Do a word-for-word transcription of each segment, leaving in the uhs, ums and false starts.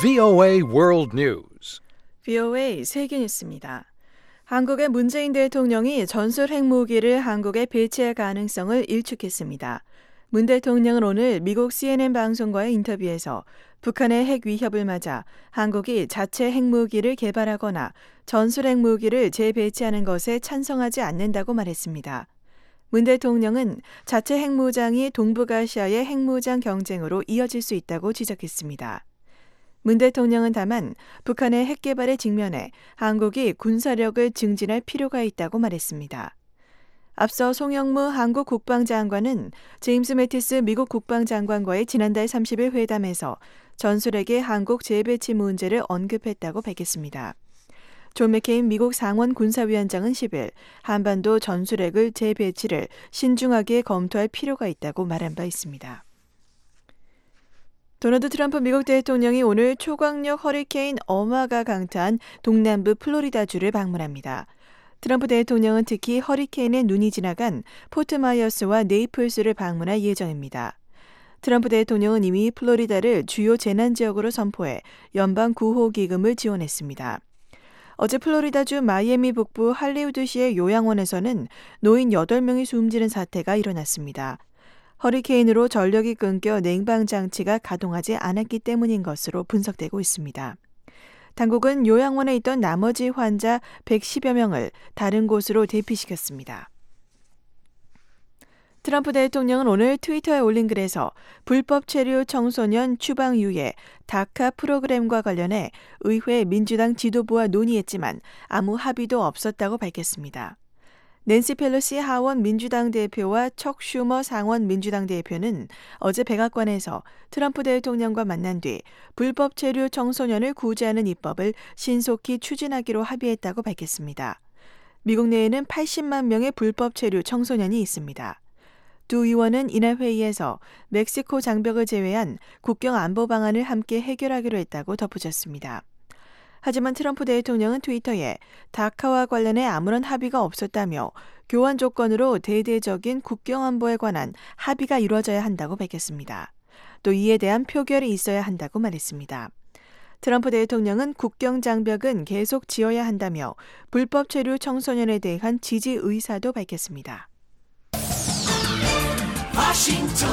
브이오에이 World News. 브이오에이 세계 뉴스입니다. 한국의 문재인 대통령이 전술 핵무기를 한국에 배치할 가능성을 일축했습니다. 문 대통령은 오늘 미국 씨엔엔 방송과의 인터뷰에서 북한의 핵 위협을 맞아 한국이 자체 핵무기를 개발하거나 전술 핵무기를 재배치하는 것에 찬성하지 않는다고 말했습니다. 문 대통령은 자체 핵무장이 동북아시아의 핵무장 경쟁으로 이어질 수 있다고 지적했습니다. 문 대통령은 다만 북한의 핵 개발에 직면해 한국이 군사력을 증진할 필요가 있다고 말했습니다. 앞서 송영무 한국 국방장관은 제임스 매티스 미국 국방장관과의 지난달 삼십일 회담에서 전술핵의 한국 재배치 문제를 언급했다고 밝혔습니다. 존 맥케인 미국 상원 군사위원장은 십일 한반도 전술핵을 재배치를 신중하게 검토할 필요가 있다고 말한 바 있습니다. 도널드 트럼프 미국 대통령이 오늘 초강력 허리케인 어마가 강타한 동남부 플로리다주를 방문합니다. 트럼프 대통령은 특히 허리케인의 눈이 지나간 포트마이어스와 네이플스를 방문할 예정입니다. 트럼프 대통령은 이미 플로리다를 주요 재난지역으로 선포해 연방구호기금을 지원했습니다. 어제 플로리다주 마이애미 북부 할리우드시의 요양원에서는 노인 여덟 명이 숨지는 사태가 일어났습니다. 허리케인으로 전력이 끊겨 냉방장치가 가동하지 않았기 때문인 것으로 분석되고 있습니다. 당국은 요양원에 있던 나머지 환자 백십여 명을 다른 곳으로 대피시켰습니다. 트럼프 대통령은 오늘 트위터에 올린 글에서 불법 체류 청소년 추방 유예 다카 프로그램과 관련해 의회 민주당 지도부와 논의했지만 아무 합의도 없었다고 밝혔습니다. 낸시 펠로시 하원 민주당 대표와 척 슈머 상원 민주당 대표는 어제 백악관에서 트럼프 대통령과 만난 뒤 불법 체류 청소년을 구제하는 입법을 신속히 추진하기로 합의했다고 밝혔습니다. 미국 내에는 팔십만 명의 불법 체류 청소년이 있습니다. 두 의원은 이날 회의에서 멕시코 장벽을 제외한 국경 안보 방안을 함께 해결하기로 했다고 덧붙였습니다. 하지만 트럼프 대통령은 트위터에 다카와 관련해 아무런 합의가 없었다며 교환 조건으로 대대적인 국경 안보에 관한 합의가 이루어져야 한다고 밝혔습니다. 또 이에 대한 표결이 있어야 한다고 말했습니다. 트럼프 대통령은 국경 장벽은 계속 지어야 한다며 불법 체류 청소년에 대한 지지 의사도 밝혔습니다. 워싱턴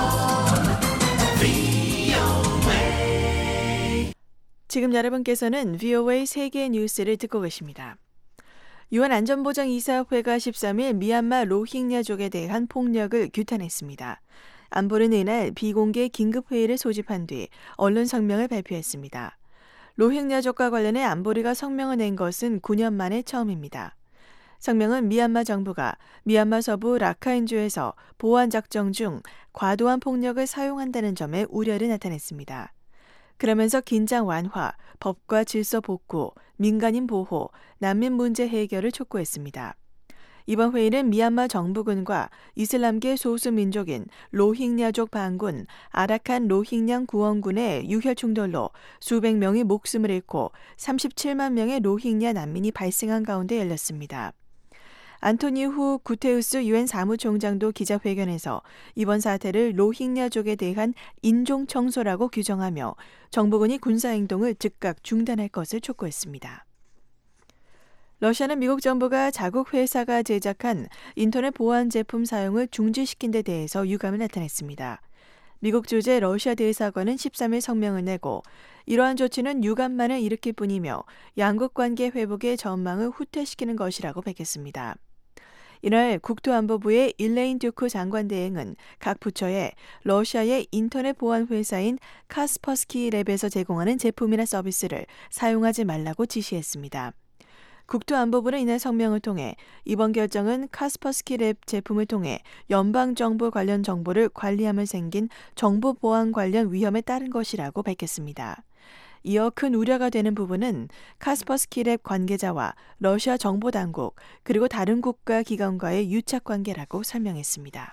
지금 여러분께서는 브이오에이 세계 뉴스를 듣고 계십니다. 유엔 안전보장이사회가 십삼 일 미얀마 로힝야족에 대한 폭력을 규탄했습니다. 안보리는 이날 비공개 긴급회의를 소집한 뒤 언론 성명을 발표했습니다. 로힝야족과 관련해 안보리가 성명을 낸 것은 구 년 만에 처음입니다. 성명은 미얀마 정부가 미얀마 서부 라카인주에서 보안작전 중 과도한 폭력을 사용한다는 점에 우려를 나타냈습니다. 그러면서 긴장 완화, 법과 질서 복구, 민간인 보호, 난민 문제 해결을 촉구했습니다. 이번 회의는 미얀마 정부군과 이슬람계 소수민족인 로힝야족 반군 아라칸 로힝양 구원군의 유혈 충돌로 수백 명이 목숨을 잃고 삼십칠만 명의 로힝야 난민이 발생한 가운데 열렸습니다. 안토니후 구테우스 유엔 사무총장도 기자회견에서 이번 사태를 로힝야족에 대한 인종청소라고 규정하며 정부군이 군사행동을 즉각 중단할 것을 촉구했습니다. 러시아는 미국 정부가 자국 회사가 제작한 인터넷 보안 제품 사용을 중지시킨 데 대해서 유감을 나타냈습니다. 미국 주재 러시아 대사관은 십삼 일 성명을 내고 이러한 조치는 유감만을 일으킬 뿐이며 양국 관계 회복의 전망을 후퇴시키는 것이라고 밝혔습니다. 이날 국토안보부의 일레인 듀크 장관 대행은 각 부처에 러시아의 인터넷 보안 회사인 카스퍼스키 랩에서 제공하는 제품이나 서비스를 사용하지 말라고 지시했습니다. 국토안보부는 이날 성명을 통해 이번 결정은 카스퍼스키 랩 제품을 통해 연방정부 관련 정보를 관리하며 생긴 정보보안 관련 위험에 따른 것이라고 밝혔습니다. 이어 큰 우려가 되는 부분은 카스퍼스키 랩 관계자와 러시아 정보당국 그리고 다른 국가 기관과의 유착 관계라고 설명했습니다.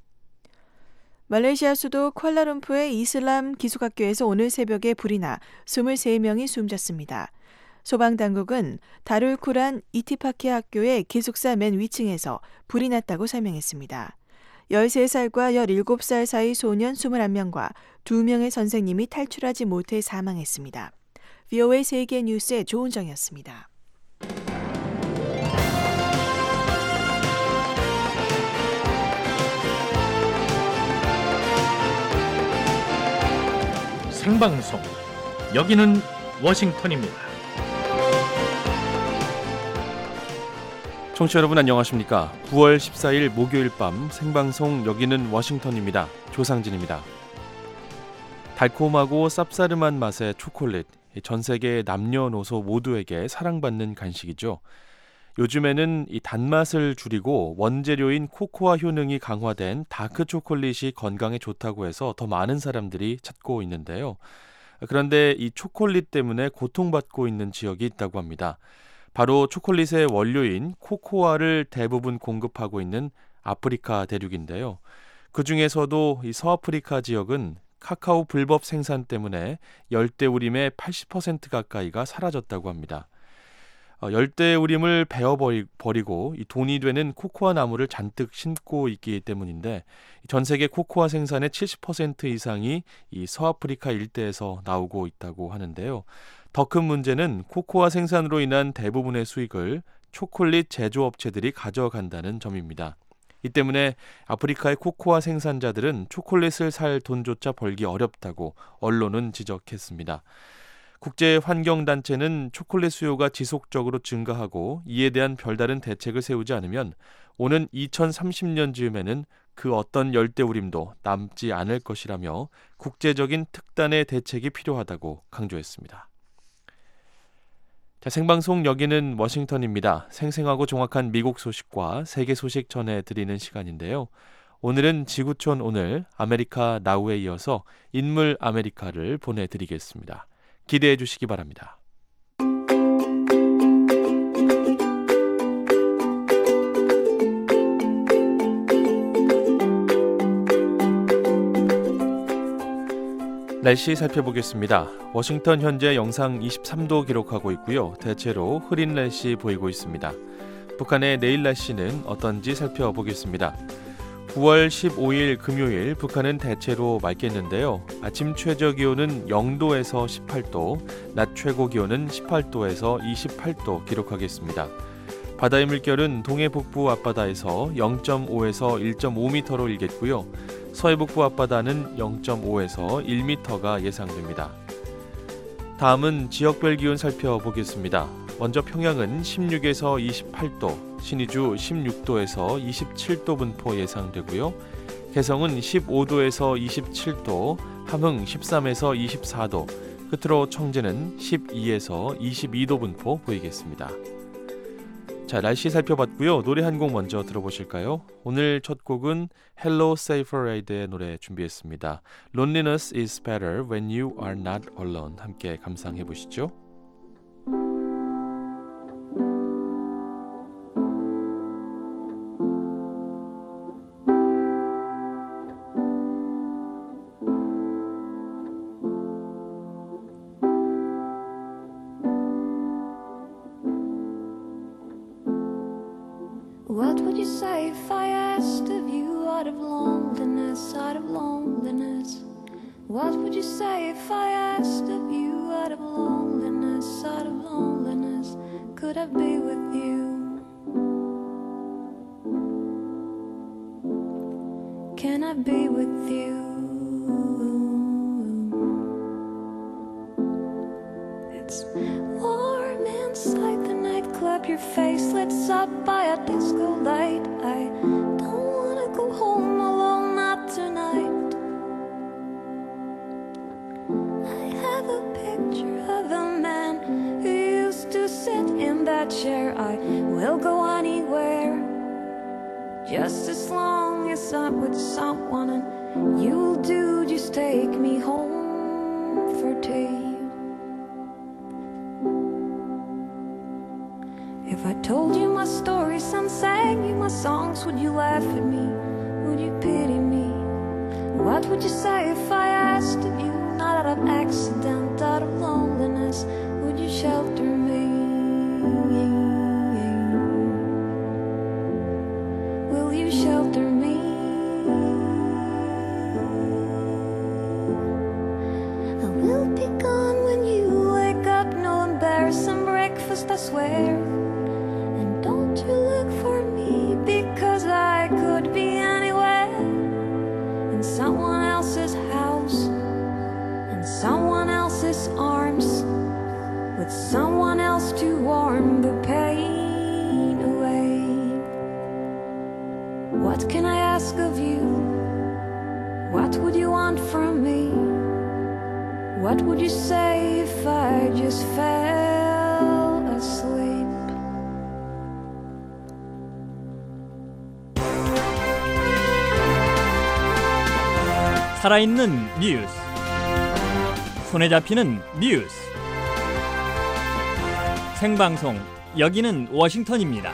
말레이시아 수도 쿠알라룸푸르의 이슬람 기숙학교에서 오늘 새벽에 불이 나 이십삼 명이 숨졌습니다. 소방당국은 다룰쿠란 이티파키 학교의 기숙사 맨 위층에서 불이 났다고 설명했습니다. 열세 살과 열일곱 살 사이 소년 이십일 명과 두 명의 선생님이 탈출하지 못해 사망했습니다. 브이오에이 세계 뉴스의 조은정이었습니다. 생방송 여기는 워싱턴입니다. 청취자 여러분 안녕하십니까? 구월 십사일 목요일 밤 생방송 여기는 워싱턴입니다. 조상진입니다. 달콤하고 쌉싸름한 맛의 초콜릿, 전 세계 남녀노소 모두에게 사랑받는 간식이죠. 요즘에는 이 단맛을 줄이고 원재료인 코코아 효능이 강화된 다크 초콜릿이 건강에 좋다고 해서 더 많은 사람들이 찾고 있는데요. 그런데 이 초콜릿 때문에 고통받고 있는 지역이 있다고 합니다. 바로 초콜릿의 원료인 코코아를 대부분 공급하고 있는 아프리카 대륙인데요. 그 중에서도 이 서아프리카 지역은 카카오 불법 생산 때문에 열대우림의 팔십 퍼센트 가까이가 사라졌다고 합니다. 어, 열대우림을 베어버리고 이 돈이 되는 코코아 나무를 잔뜩 심고 있기 때문인데 전 세계 코코아 생산의 칠십 퍼센트 이상이 이 서아프리카 일대에서 나오고 있다고 하는데요. 더 큰 문제는 코코아 생산으로 인한 대부분의 수익을 초콜릿 제조업체들이 가져간다는 점입니다. 이 때문에 아프리카의 코코아 생산자들은 초콜릿을 살 돈조차 벌기 어렵다고 언론은 지적했습니다. 국제환경단체는 초콜릿 수요가 지속적으로 증가하고 이에 대한 별다른 대책을 세우지 않으면 오는 이천삼십 년쯤에는 그 어떤 열대우림도 남지 않을 것이라며 국제적인 특단의 대책이 필요하다고 강조했습니다. 자, 생방송 여기는 워싱턴입니다. 생생하고 정확한 미국 소식과 세계 소식 전해드리는 시간인데요. 오늘은 지구촌 오늘 아메리카 나우에 이어서 인물 아메리카를 보내드리겠습니다. 기대해 주시기 바랍니다. 날씨 살펴보겠습니다. 워싱턴 현재 영상 이십삼 도 기록하고 있고요. 대체로 흐린 날씨 보이고 있습니다. 북한의 내일 날씨는 어떤지 살펴보겠습니다. 구월 십오일 금요일 북한은 대체로 맑겠는데요. 아침 최저 기온은 영도에서 십팔 도, 낮 최고 기온은 십팔 도에서 이십팔 도 기록하겠습니다. 바다의 물결은 동해 북부 앞바다에서 영 점 오에서 일 점 오 미터로 일겠고요. 서해 북부 앞바다는 영 점 오에서 일 미터가 예상됩니다. 다음은 지역별 기온 살펴보겠습니다. 먼저 평양은 십육에서 이십팔 도, 신의주 십육 도에서 이십칠 도 분포 예상되고요. 개성은 십오 도에서 이십칠 도, 함흥 십삼에서 이십사 도, 끝으로 청주는 십이에서 이십이 도 분포 보이겠습니다. 자, 날씨 살펴봤고요. 노래 한 곡 먼저 들어보실까요? 오늘 첫 곡은 Hello Safer Raid의 노래 준비했습니다. Loneliness is better when you are not alone. 함께 감상해 보시죠. What would you say if I asked of you out of loneliness, out of loneliness? What would you say if I asked of you out of loneliness, out of loneliness? Could I be with you? Can I be with you? It's warm inside the nightclub, your face lit up by a disco light. I don't wanna go home alone, not tonight. I have a picture of a man who used to sit in that chair. I will go anywhere, just as long as I'm with someone, and you'll do, just take me home for tea. If I told you my stories and sang you my songs, would you laugh at me? Would you pity me? What would you say if I asked of you, not out of accident, out of loneliness? Would you shelter me? Will you shelter me? I will be gone when you wake up in someone else's house, in someone else's arms, with someone else to warm the pain away. What can I ask of you? What would you want from me? What would you say if I just fell asleep? 살아있는 뉴스, 손에 잡히는 뉴스, 생방송, 여기는 워싱턴입니다.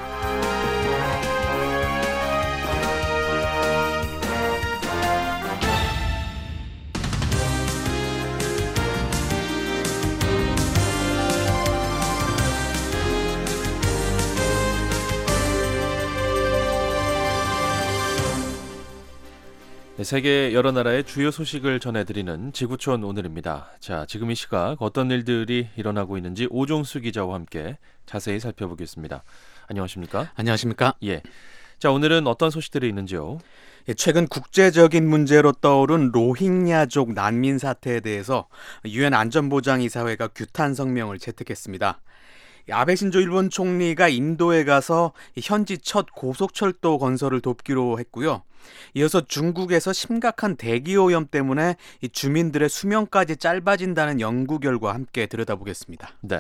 네, 세계 여러 나라의 주요 소식을 전해드리는 지구촌 오늘입니다. 자, 지금 이 시각 어떤 일들이 일어나고 있는지 오종수 기자와 함께 자세히 살펴보겠습니다. 안녕하십니까? 안녕하십니까? 예. 자, 오늘은 어떤 소식들이 있는지요? 예, 최근 국제적인 문제로 떠오른 로힝야족 난민 사태에 대해서 유엔 안전보장이사회가 규탄 성명을 채택했습니다. 아베 신조 일본 총리가 인도에 가서 현지 첫 고속철도 건설을 돕기로 했고요. 이어서 중국에서 심각한 대기오염 때문에 주민들의 수명까지 짧아진다는 연구 결과 함께 들여다보겠습니다. 네.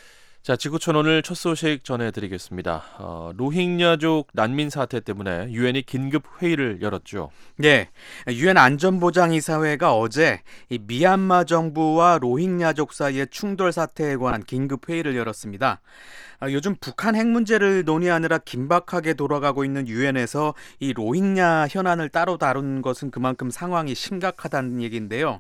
자, 지구촌 오늘 첫 소식 전해드리겠습니다. 어, 로힝야족 난민 사태 때문에 유엔이 긴급 회의를 열었죠. 네, 유엔 안전보장이사회가 어제 이 미얀마 정부와 로힝야족 사이의 충돌 사태에 관한 긴급 회의를 열었습니다. 요즘 북한 핵 문제를 논의하느라 긴박하게 돌아가고 있는 유엔에서 이 로힝야 현안을 따로 다룬 것은 그만큼 상황이 심각하다는 얘기인데요.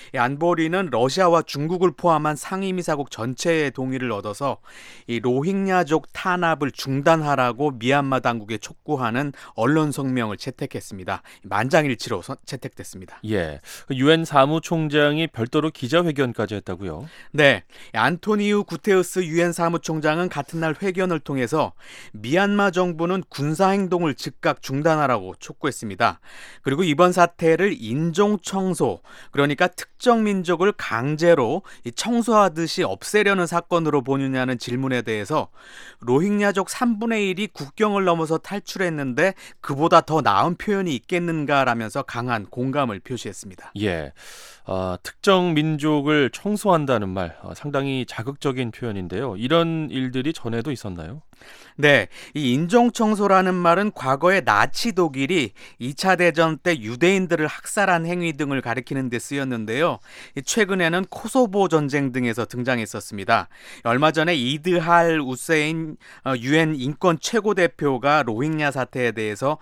안보리는 러시아와 중국을 포함한 상임이사국 전체의 동의를 얻어서 이 로힝야족 탄압을 중단하라고 미얀마 당국에 촉구하는 언론 성명을 채택했습니다. 만장일치로 채택됐습니다. 예, 유엔 사무총장이 별도로 기자회견까지 했다고요? 네, 안토니우 구테우스 유엔 사무총장은 같은 날 회견을 통해서 미얀마 정부는 군사행동을 즉각 중단하라고 촉구했습니다. 그리고 이번 사태를 인종청소, 그러니까 특정 민족을 강제로 청소하듯이 없애려는 사건으로 보느냐는 질문에 대해서 로힝야족 삼분의 일이 국경을 넘어서 탈출했는데 그보다 더 나은 표현이 있겠는가라면서 강한 공감을 표시했습니다. 예, 어, 특정 민족을 청소한다는 말 어, 상당히 자극적인 표현인데요. 이런 일들이 전에도 있었나요? 네, 이 인종청소라는 말은 과거에 나치 독일이 이 차 대전 때 유대인들을 학살한 행위 등을 가리키는 데 쓰였는데요. 최근에는 코소보 전쟁 등에서 등장했었습니다. 얼마 전에 이드할 우세인 유엔 인권 최고대표가 로힝야 사태에 대해서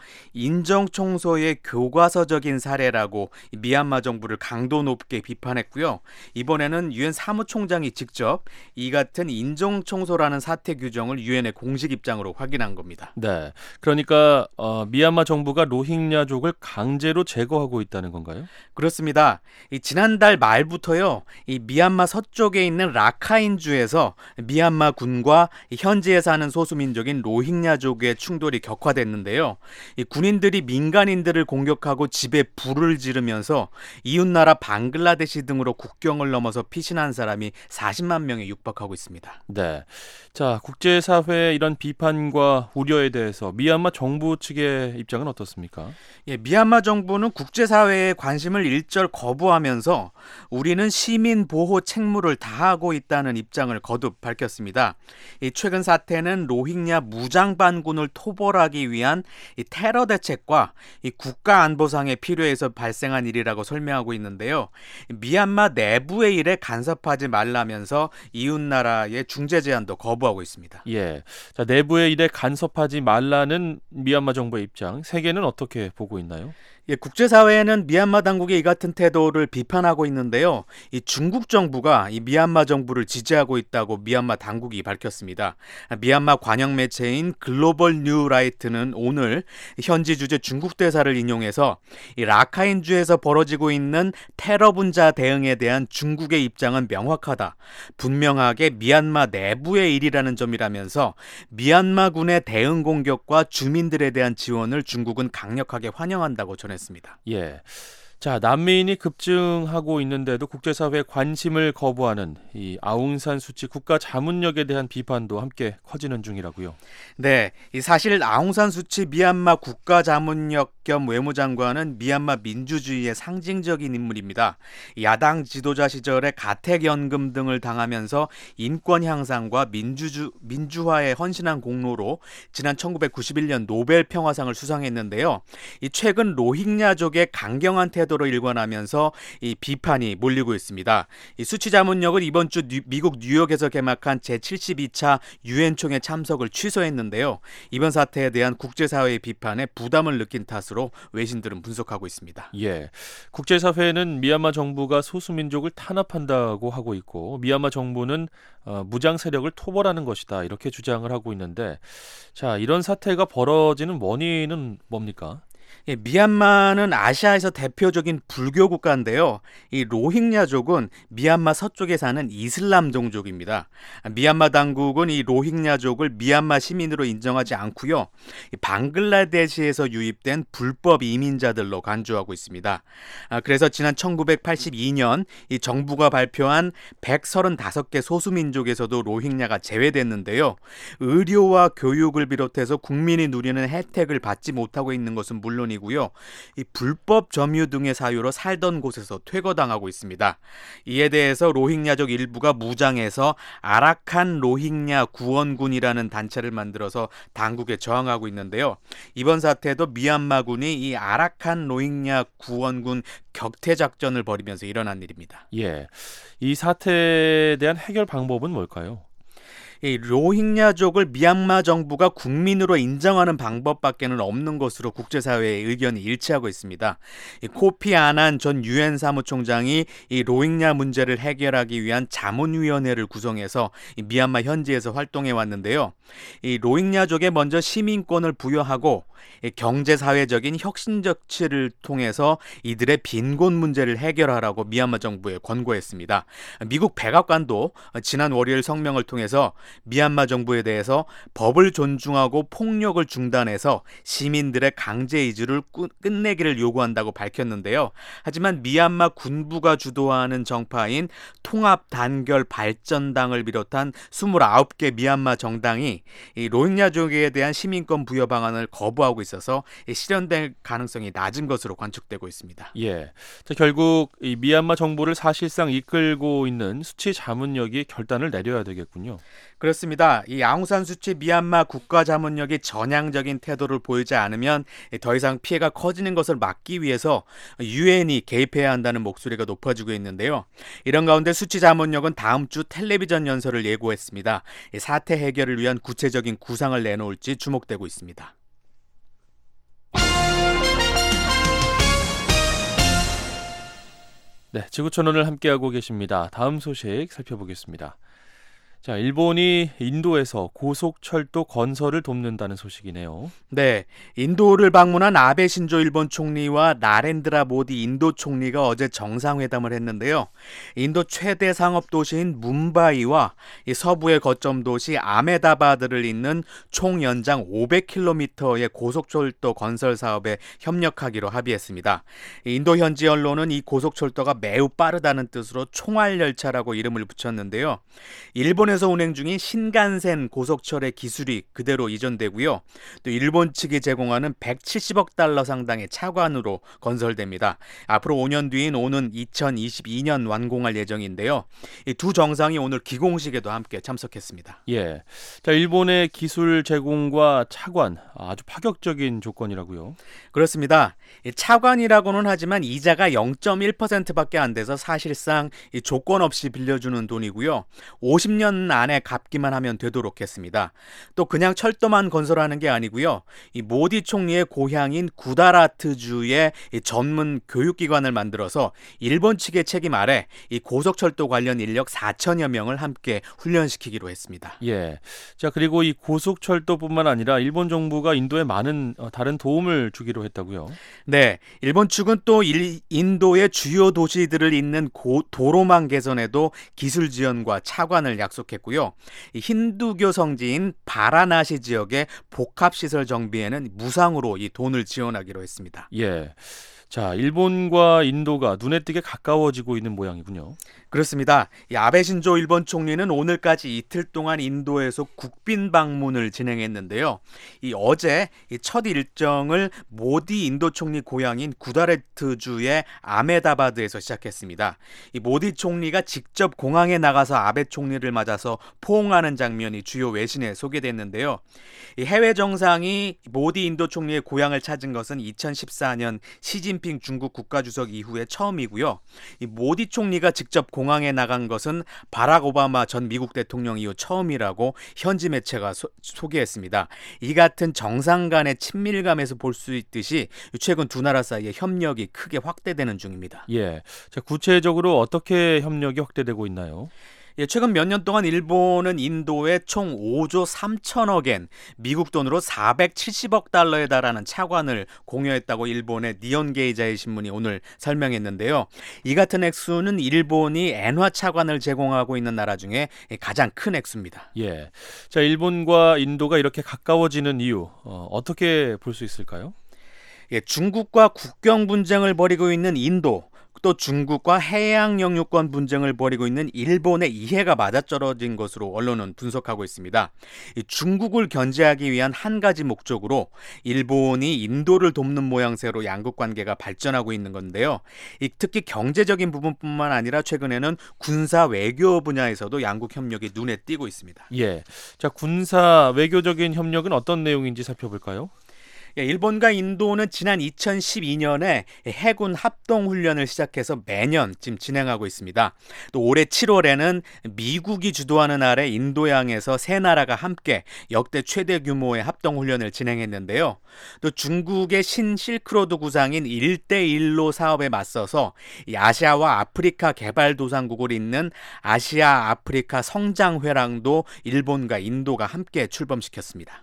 인종청소의 교과서적인 사례라고 미얀마 정부를 강도 높게 비판했고요. 이번에는 유엔 사무총장이 직접 이 같은 인종청소라는 사태 규정을 유엔에 공식 입장으로 확인한 겁니다. 네, 그러니까 어, 미얀마 정부가 로힝야족을 강제로 제거하고 있다는 건가요? 그렇습니다. 이 지난달 말부터요, 이 미얀마 서쪽에 있는 라카인주에서 미얀마 군과 현지에 사는 소수민족인 로힝야족의 충돌이 격화됐는데요. 이 군인들이 민간인들을 공격하고 집에 불을 지르면서 이웃나라 방글라데시 등으로 국경을 넘어서 피신한 사람이 사십만 명에 육박하고 있습니다. 네, 자, 국제사회의 이런 비판과 우려에 대해서 미얀마 정부 측의 입장은 어떻습니까? 예, 미얀마 정부는 국제사회의 관심을 일절 거부하면서 우리는 시민 보호 책무를 다하고 있다는 입장을 거듭 밝혔습니다. 이 최근 사태는 로힝야 무장반군을 토벌하기 위한 이 테러 대책과 이 국가안보상의 필요해서 발생한 일이라고 설명하고 있는데요. 미얀마 내부의 일에 간섭하지 말라면서 이웃나라의 중재 제안도 거부하고 있습니다. 예, 자, 내부의 일에 간섭하지 말라는 미얀마 정부의 입장, 세계는 어떻게 보고 있나요? 예, 국제사회에는 미얀마 당국의 이 같은 태도를 비판하고 있는데요. 이 중국 정부가 이 미얀마 정부를 지지하고 있다고 미얀마 당국이 밝혔습니다. 미얀마 관영 매체인 글로벌 뉴 라이트는 오늘 현지 주재 중국 대사를 인용해서 이 라카인주에서 벌어지고 있는 테러 분자 대응에 대한 중국의 입장은 명확하다. 분명하게 미얀마 내부의 일이라는 점이라면서 미얀마군의 대응 공격과 주민들에 대한 지원을 중국은 강력하게 환영한다고 전했습니다. 예. 자, 난민이 급증하고 있는데도 국제사회의 관심을 거부하는 이 아웅산 수치 국가 자문력에 대한 비판도 함께 커지는 중이라고요. 네, 이 사실 아웅산 수치 미얀마 국가자문력 겸 외무장관은 미얀마 민주주의의 상징적인 인물입니다. 야당 지도자 시절에 가택연금 등을 당하면서 인권 향상과 민주주, 민주화에 헌신한 공로로 지난 천구백구십일 년 노벨 평화상을 수상했는데요. 이 최근 로힝야족의 강경한 태도를 일관하면서 이 비판이 몰리고 있습니다. 이 수치 자문력은 이번 주 뉴, 미국 뉴욕에서 개막한 제칠십이 차 유엔 총회 참석을 취소했는데요. 이번 사태에 대한 국제사회의 비판에 부담을 느낀 탓으로 외신들은 분석하고 있습니다. 예, 국제사회는 미얀마 정부가 소수민족을 탄압한다고 하고 있고 미얀마 정부는 어, 무장 세력을 토벌하는 것이다 이렇게 주장을 하고 있는데 자, 이런 사태가 벌어지는 원인은 뭡니까? 예, 미얀마는 아시아에서 대표적인 불교 국가인데요. 이 로힝야족은 미얀마 서쪽에 사는 이슬람 종족입니다. 미얀마 당국은 이 로힝야족을 미얀마 시민으로 인정하지 않고요. 이 방글라데시에서 유입된 불법 이민자들로 간주하고 있습니다. 아, 그래서 지난 천구백팔십이 년 이 정부가 발표한 백삼십오 개 소수민족에서도 로힝야가 제외됐는데요. 의료와 교육을 비롯해서 국민이 누리는 혜택을 받지 못하고 있는 것은 물론 이고요. 이 불법 점유 등의 사유로 살던 곳에서 퇴거당하고 있습니다. 이에 대해서 로힝야족 일부가 무장해서 아라칸 로힝야 구원군이라는 단체를 만들어서 당국에 저항하고 있는데요. 이번 사태도 미얀마군이 이 아라칸 로힝야 구원군 격퇴 작전을 벌이면서 일어난 일입니다. 예, 이 사태에 대한 해결 방법은 뭘까요? 이 로힝야족을 미얀마 정부가 국민으로 인정하는 방법밖에는 없는 것으로 국제사회의 의견이 일치하고 있습니다. 이 코피 아난 전 유엔 사무총장이 이 로힝야 문제를 해결하기 위한 자문위원회를 구성해서 이 미얀마 현지에서 활동해 왔는데요. 이 로힝야족에 먼저 시민권을 부여하고 이 경제사회적인 혁신 조치를 통해서 이들의 빈곤 문제를 해결하라고 미얀마 정부에 권고했습니다. 미국 백악관도 지난 월요일 성명을 통해서 미얀마 정부에 대해서 법을 존중하고 폭력을 중단해서 시민들의 강제 이주를 끝내기를 요구한다고 밝혔는데요. 하지만 미얀마 군부가 주도하는 정파인 통합단결발전당을 비롯한 이십구 개 미얀마 정당이 이 로힝야족에 대한 시민권 부여 방안을 거부하고 있어서 실현될 가능성이 낮은 것으로 관측되고 있습니다. 예, 자, 결국 이 미얀마 정부를 사실상 이끌고 있는 수치 자문력이 결단을 내려야 되겠군요. 그렇습니다. 이 아웅산 수치 미얀마 국가자문력이 전향적인 태도를 보이지 않으면 더 이상 피해가 커지는 것을 막기 위해서 유엔이 개입해야 한다는 목소리가 높아지고 있는데요. 이런 가운데 수치 자문력은 다음 주 텔레비전 연설을 예고했습니다. 이 사태 해결을 위한 구체적인 구상을 내놓을지 주목되고 있습니다. 네, 지구촌오늘 함께하고 계십니다. 다음 소식 살펴보겠습니다. 자, 일본이 인도에서 고속철도 건설을 돕는다는 소식이네요. 네, 인도를 방문한 아베 신조 일본 총리와 나렌드라 모디 인도 총리가 어제 정상회담을 했는데요. 인도 최대 상업 도시인 뭄바이와 이 서부의 거점 도시 아메다바드를 잇는 총 연장 오백 킬로미터의 고속철도 건설 사업에 협력하기로 합의했습니다. 인도 현지 언론은 이 고속철도가 매우 빠르다는 뜻으로 총알열차라고 이름을 붙였는데요. 일본 에서 운행 중인 신간센 고속철의 기술이 그대로 이전되고요. 또 일본 측이 제공하는 백칠십억 달러 상당의 차관으로 건설됩니다. 앞으로 오 년 뒤인 오는 이천이십이 년 완공할 예정인데요. 이 두 정상이 오늘 기공식에도 함께 참석했습니다. 예, 자, 일본의 기술 제공과 차관 아주 파격적인 조건이라고요. 그렇습니다. 이 차관이라고는 하지만 이자가 영 점 일 퍼센트밖에 안 돼서 사실상 이 조건 없이 빌려주는 돈이고요. 오십 년 안에 갚기만 하면 되도록 했습니다. 또 그냥 철도만 건설하는 게 아니고요. 이 모디 총리의 고향인 구다라트주의 이 전문 교육기관을 만들어서 일본 측의 책임 아래 이 고속철도 관련 인력 사천여 명을 함께 훈련시키기로 했습니다. 예, 자, 그리고 이 고속철도뿐만 아니라 일본 정부가 인도에 많은 어, 다른 도움을 주기로 했다고요. 네, 일본 측은 또 일, 인도의 주요 도시들을 잇는 고, 도로망 개선에도 기술 지원과 차관을 약속했습니다. 했고요. 힌두교 성지인 바라나시 지역의 복합시설 정비에는 무상으로 이 돈을 지원하기로 했습니다. 예, 자, 일본과 인도가 눈에 띄게 가까워지고 있는 모양이군요. 그렇습니다. 이 아베 신조 일본 총리는 오늘까지 이틀 동안 인도에서 국빈 방문을 진행했는데요. 이 어제 이 첫 일정을 모디 인도 총리 고향인 구다레트주의 아메다바드에서 시작했습니다. 이 모디 총리가 직접 공항에 나가서 아베 총리를 맞아서 포옹하는 장면이 주요 외신에 소개됐는데요. 이 해외 정상이 모디 인도 총리의 고향을 찾은 것은 이천십사 년 시진핑 중국 국가주석 이후에 처음이고요. 이 모디 총리가 직접 공항에 나간 것은 바락 오바마 전 미국 대통령 이후 처음이라고 현지 매체가 소, 소개했습니다. 이 같은 정상 간의 친밀감에서 볼 수 있듯이 최근 두 나라 사이의 협력이 크게 확대되는 중입니다. 예, 자, 구체적으로 어떻게 협력이 확대되고 있나요? 예, 최근 몇 년 동안 일본은 인도에 총 오조 삼천억 엔, 미국 돈으로 사백칠십억 달러에 달하는 차관을 공여했다고 일본의 니혼게이자의 신문이 오늘 설명했는데요. 이 같은 액수는 일본이 엔화 차관을 제공하고 있는 나라 중에 가장 큰 액수입니다. 예, 자, 일본과 인도가 이렇게 가까워지는 이유 어, 어떻게 볼 수 있을까요? 예, 중국과 국경 분쟁을 벌이고 있는 인도, 또 중국과 해양 영유권 분쟁을 벌이고 있는 일본의 이해가 맞아떨어진 것으로 언론은 분석하고 있습니다. 이 중국을 견제하기 위한 한 가지 목적으로 일본이 인도를 돕는 모양새로 양국 관계가 발전하고 있는 건데요. 이 특히 경제적인 부분뿐만 아니라 최근에는 군사 외교 분야에서도 양국 협력이 눈에 띄고 있습니다. 예, 자, 군사 외교적인 협력은 어떤 내용인지 살펴볼까요? 일본과 인도는 지난 이천십이 년에 해군 합동훈련을 시작해서 매년 지금 진행하고 있습니다. 또 올해 칠월에는 미국이 주도하는 아래 인도양에서 세 나라가 함께 역대 최대 규모의 합동훈련을 진행했는데요. 또 중국의 신실크로드 구상인 일대일로 사업에 맞서서 아시아와 아프리카 개발도상국을 잇는 아시아 아프리카 성장회랑도 일본과 인도가 함께 출범시켰습니다.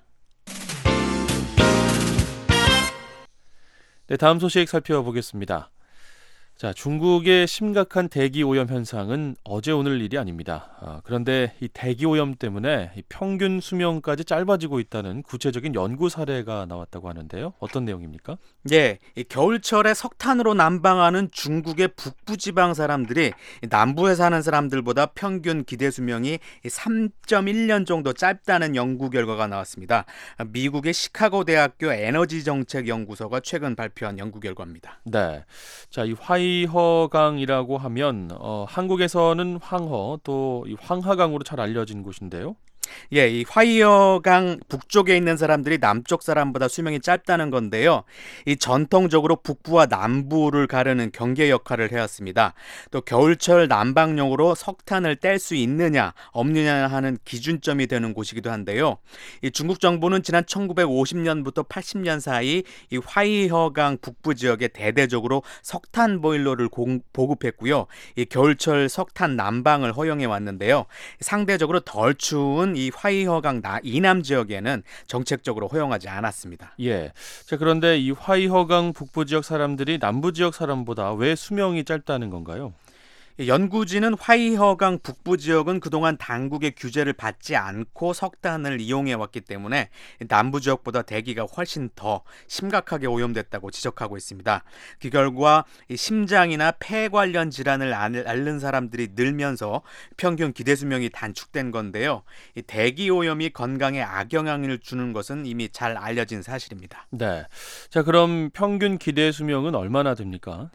네, 다음 소식 살펴보겠습니다. 자, 중국의 심각한 대기 오염 현상은 어제 오늘 일이 아닙니다. 아, 그런데 이 대기 오염 때문에 이 평균 수명까지 짧아지고 있다는 구체적인 연구 사례가 나왔다고 하는데요. 어떤 내용입니까? 예, 이 겨울철에 석탄으로 난방하는 중국의 북부 지방 사람들이 남부에 사는 사람들보다 평균 기대 수명이 삼 점 일 년 정도 짧다는 연구 결과가 나왔습니다. 미국의 시카고 대학교 에너지 정책 연구소가 최근 발표한 연구 결과입니다. 네, 자, 이 화이허강이라고 하면 어, 한국에서는 황허, 또 이 황하강으로 잘 알려진 곳인데요. 예, 이 화이어강 북쪽에 있는 사람들이 남쪽 사람보다 수명이 짧다는 건데요. 이 전통적으로 북부와 남부를 가르는 경계 역할을 해왔습니다. 또 겨울철 난방용으로 석탄을 뗄 수 있느냐 없느냐 하는 기준점이 되는 곳이기도 한데요. 이 중국 정부는 지난 천구백오십 년부터 팔십 년 사이 이 화이허강 북부 지역에 대대적으로 석탄 보일러를 공, 보급했고요. 이 겨울철 석탄 난방을 허용해 왔는데요. 상대적으로 덜 추운 이 화이허강 이남 지역에는 정책적으로 허용하지 않았습니다. 예. 자, 그런데 이 화이허강 북부 지역 사람들이 남부 지역 사람보다 왜 수명이 짧다는 건가요? 연구진은 화이허강 북부 지역은 그동안 당국의 규제를 받지 않고 석탄을 이용해왔기 때문에 남부 지역보다 대기가 훨씬 더 심각하게 오염됐다고 지적하고 있습니다. 그 결과 심장이나 폐 관련 질환을 앓는 사람들이 늘면서 평균 기대 수명이 단축된 건데요. 대기 오염이 건강에 악영향을 주는 것은 이미 잘 알려진 사실입니다. 네. 자, 그럼 평균 기대 수명은 얼마나 됩니까?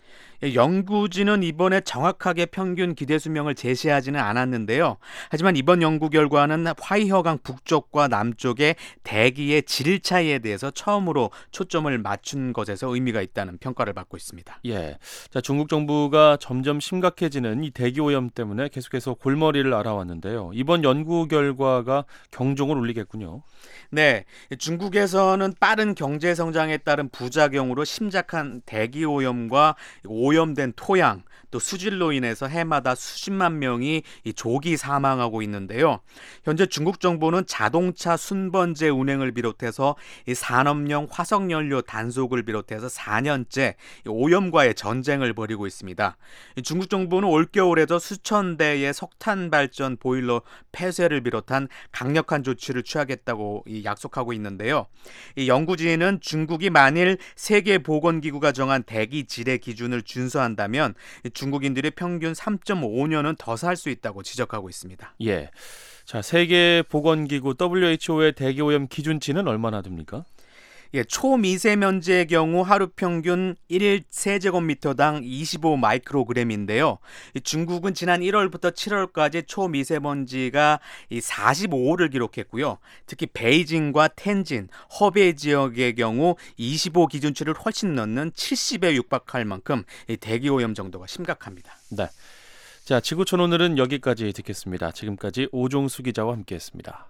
연구진은 이번에 정확하게 평균 기대 수명을 제시하지는 않았는데요. 하지만 이번 연구 결과는 화이허강 북쪽과 남쪽의 대기의 질 차이에 대해서 처음으로 초점을 맞춘 것에서 의미가 있다는 평가를 받고 있습니다. 예. 자, 중국 정부가 점점 심각해지는 이 대기 오염 때문에 계속해서 골머리를 앓아왔는데요. 이번 연구 결과가 경종을 울리겠군요. 네, 중국에서는 빠른 경제 성장에 따른 부작용으로 심각한 대기 오염과 오염 오염된 토양, 또 수질로 인해서 해마다 수십만 명이 이 조기 사망하고 있는데요. 현재 중국 정부는 자동차 순번제 운행을 비롯해서 이 산업용 화석연료 단속을 비롯해서 사 년째 오염과의 전쟁을 벌이고 있습니다. 중국 정부는 올겨울에도 수천 대의 석탄 발전 보일러 폐쇄를 비롯한 강력한 조치를 취하겠다고 약속하고 있는데요. 이 연구진은 중국이 만일 세계보건기구가 정한 대기 질의 기준을 준수한다면 중국인들이 평균 삼 점 오 년은 더 살 수 있다고 지적하고 있습니다. 예. 자, 세계보건기구 더블유에이치오의 대기오염 기준치는 얼마나 됩니까? 예, 초미세먼지의 경우 하루 평균 일 세제곱미터당 이십오 마이크로그램인데요. 중국은 지난 일월부터 칠월까지 초미세먼지가 사십오를 기록했고요. 특히 베이징과 텐진, 허베이 지역의 경우 이십오 기준치를 훨씬 넘는 칠십에 육박할 만큼 대기오염 정도가 심각합니다. 네. 자, 지구촌 오늘은 여기까지 듣겠습니다. 지금까지 오종수 기자와 함께했습니다.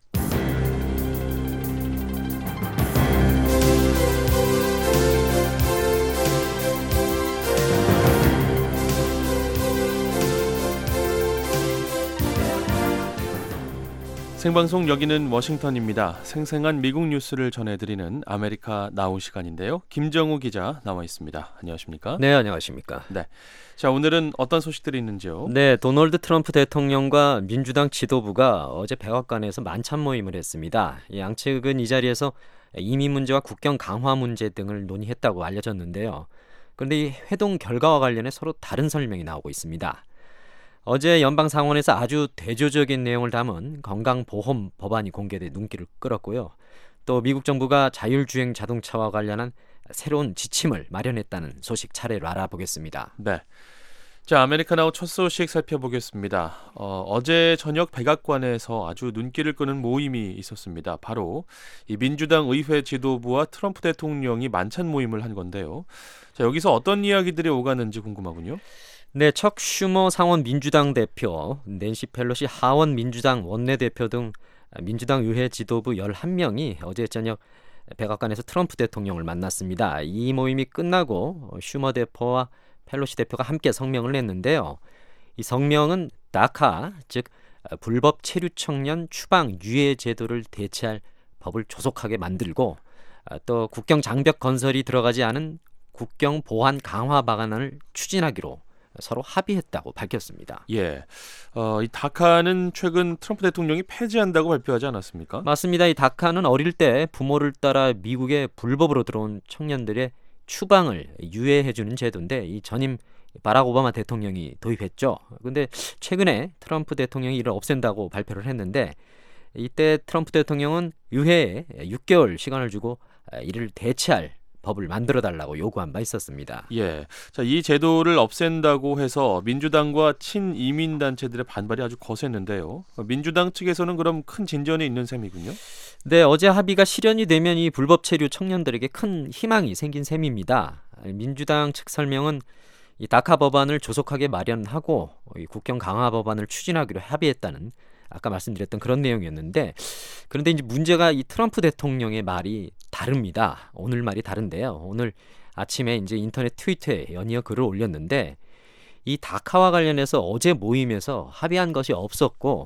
생방송 여기는 워싱턴입니다. 생생한 미국 뉴스를 전해드리는 아메리카 나우 시간인데요. 김정우 기자 나와 있습니다. 안녕하십니까? 네, 안녕하십니까? 네. 자, 오늘은 어떤 소식들이 있는지요? 네, 도널드 트럼프 대통령과 민주당 지도부가 어제 백악관에서 만찬 모임을 했습니다. 양측은 이 자리에서 이민 문제와 국경 강화 문제 등을 논의했다고 알려졌는데요. 그런데 이 회동 결과와 관련해 서로 다른 설명이 나오고 있습니다. 어제 연방상원에서 아주 대조적인 내용을 담은 건강보험 법안이 공개돼 눈길을 끌었고요. 또 미국 정부가 자율주행 자동차와 관련한 새로운 지침을 마련했다는 소식 차례로 알아보겠습니다. 네. 자, 아메리카나우 첫 소식 살펴보겠습니다. 어, 어제 저녁 백악관에서 아주 눈길을 끄는 모임이 있었습니다. 바로 이 민주당 의회 지도부와 트럼프 대통령이 만찬 모임을 한 건데요. 자, 여기서 어떤 이야기들이 오가는지 궁금하군요. 네, 척 슈머 상원 민주당 대표, 낸시 펠로시 하원 민주당 원내대표 등 민주당 의회 지도부 열한 명이 어제 저녁 백악관에서 트럼프 대통령을 만났습니다. 이 모임이 끝나고 슈머 대표와 펠로시 대표가 함께 성명을 냈는데요. 이 성명은 다카, 즉 불법 체류 청년 추방 유예 제도를 대체할 법을 조속하게 만들고 또 국경 장벽 건설이 들어가지 않은 국경 보안 강화 방안을 추진하기로 서로 합의했다고 밝혔습니다. 예, 어, 이 다카는 최근 트럼프 대통령이 폐지한다고 발표하지 않았습니까? 맞습니다. 이 다카는 어릴 때 부모를 따라 미국에 불법으로 들어온 청년들의 추방을 유예해주는 제도인데 이 전임 바락 오바마 대통령이 도입했죠. 그런데 최근에 트럼프 대통령이 이를 없앤다고 발표를 했는데 이때 트럼프 대통령은 의회에 육 개월 시간을 주고 이를 대체할 법을 만들어달라고 요구한 바 있었습니다. 예, 자, 이 제도를 없앤다고 해서 민주당과 친이민 단체들의 반발이 아주 거셌는데요. 민주당 측에서는 그럼 큰 진전이 있는 셈이군요. 네, 어제 합의가 실현이 되면 이 불법 체류 청년들에게 큰 희망이 생긴 셈입니다. 민주당 측 설명은 이 다카 법안을 조속하게 마련하고 이 국경 강화 법안을 추진하기로 합의했다는 아까 말씀드렸던 그런 내용이었는데 그런데 이제 문제가 이 트럼프 대통령의 말이 다릅니다. 오늘 말이 다른데요. 오늘 아침에 이제 인터넷 트위터에 연이어 글을 올렸는데 이 다카와 관련해서 어제 모임에서 합의한 것이 없었고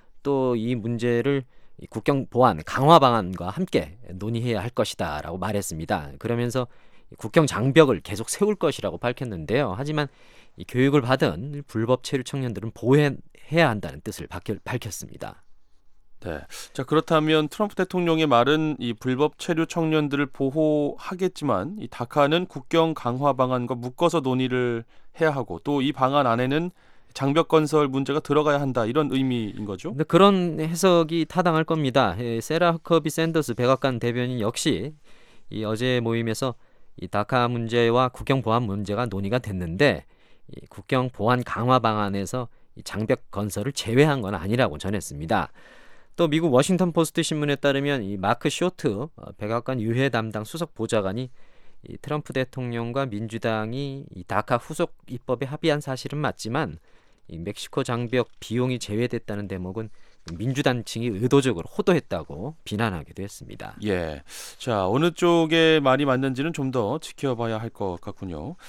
또 이 문제를 이 국경 보안 강화 방안과 함께 논의해야 할 것이다라고 말했습니다. 그러면서 국경 장벽을 계속 세울 것이라고 밝혔는데요. 하지만 이 교육을 받은 불법 체류 청년들은 보호해야 한다는 뜻을 밝혔습니다. 네. 자, 그렇다면 트럼프 대통령의 말은 이 불법 체류 청년들을 보호하겠지만 이 다카는 국경 강화 방안과 묶어서 논의를 해야 하고 또 이 방안 안에는 장벽 건설 문제가 들어가야 한다 이런 의미인 거죠? 근데 그런 해석이 타당할 겁니다. 세라 허커비 샌더스 백악관 대변인 역시 이 어제 모임에서 이 다카 문제와 국경 보안 문제가 논의가 됐는데 이 국경 보안 강화 방안에서 이 장벽 건설을 제외한 건 아니라고 전했습니다. 또 미국 워싱턴 포스트 신문에 따르면 이 마크 쇼트 백악관 유해 담당 수석 보좌관이 이 트럼프 대통령과 민주당이 이 다카 후속 입법에 합의한 사실은 맞지만 이 멕시코 장벽 비용이 제외됐다는 대목은 민주당 층이 의도적으로 호도했다고 비난하기도 했습니다. 예, 자 어느 쪽의 말이 맞는지는 좀 더 지켜봐야 할 것 같군요.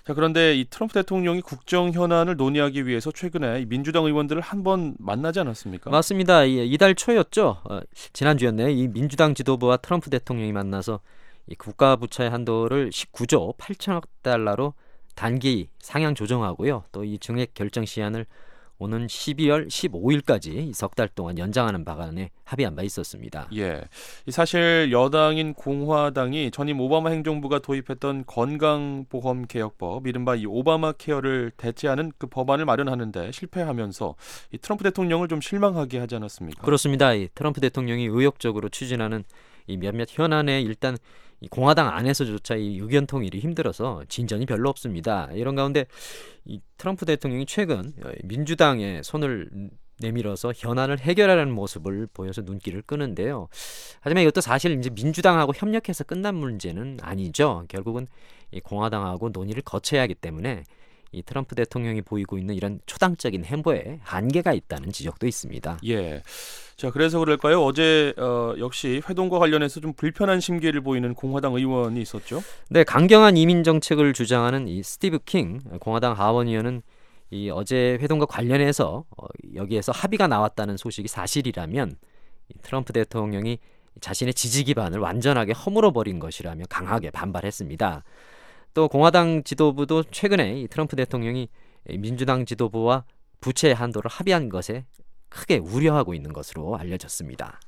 자, 그런데 이 트럼프 대통령이 국정 현안을 논의하기 위해서 최근에 이 민주당 의원들을 한번 만나지 않았습니까? 맞습니다. 이- 이달 초였죠. 어, 지난주였네요. 이 민주당 지도부와 트럼프 대통령이 만나서 이 국가 부채 한도를 십구조 팔천억 달러로 단기 상향 조정하고요. 또 이 증액 결정 시한을 오는 십이월 십오일까지 석 달 동안 연장하는 방안에 합의한 바 있었습니다. 예, 이 사실 여당인 공화당이 전임 오바마 행정부가 도입했던 건강보험 개혁법, 이른바 이 오바마 케어를 대체하는 그 법안을 마련하는데 실패하면서 이 트럼프 대통령을 좀 실망하게 하지 않았습니까? 그렇습니다. 이 트럼프 대통령이 의욕적으로 추진하는 이 몇몇 현안에 일단 이 공화당 안에서조차 이 의견 통일이 힘들어서 진전이 별로 없습니다. 이런 가운데 이 트럼프 대통령이 최근 민주당의 손을 내밀어서 현안을 해결하려는 모습을 보여서 눈길을 끄는데요. 하지만 이것도 사실 이제 민주당하고 협력해서 끝난 문제는 아니죠. 결국은 이 공화당하고 논의를 거쳐야 하기 때문에 이 트럼프 대통령이 보이고 있는 이런 초당적인 행보에 한계가 있다는 지적도 있습니다. 예. 자, 그래서 그럴까요? 어제 어, 역시 회동과 관련해서 좀 불편한 심기를 보이는 공화당 의원이 있었죠. 네, 강경한 이민 정책을 주장하는 이 스티브 킹 공화당 하원 의원은 이 어제 회동과 관련해서 어, 여기에서 합의가 나왔다는 소식이 사실이라면 이 트럼프 대통령이 자신의 지지 기반을 완전하게 허물어 버린 것이라며 강하게 반발했습니다. 또 공화당 지도부도 최근에 이 트럼프 대통령이 민주당 지도부와 부채 한도를 합의한 것에 크게 우려하고 있는 것으로 알려졌습니다.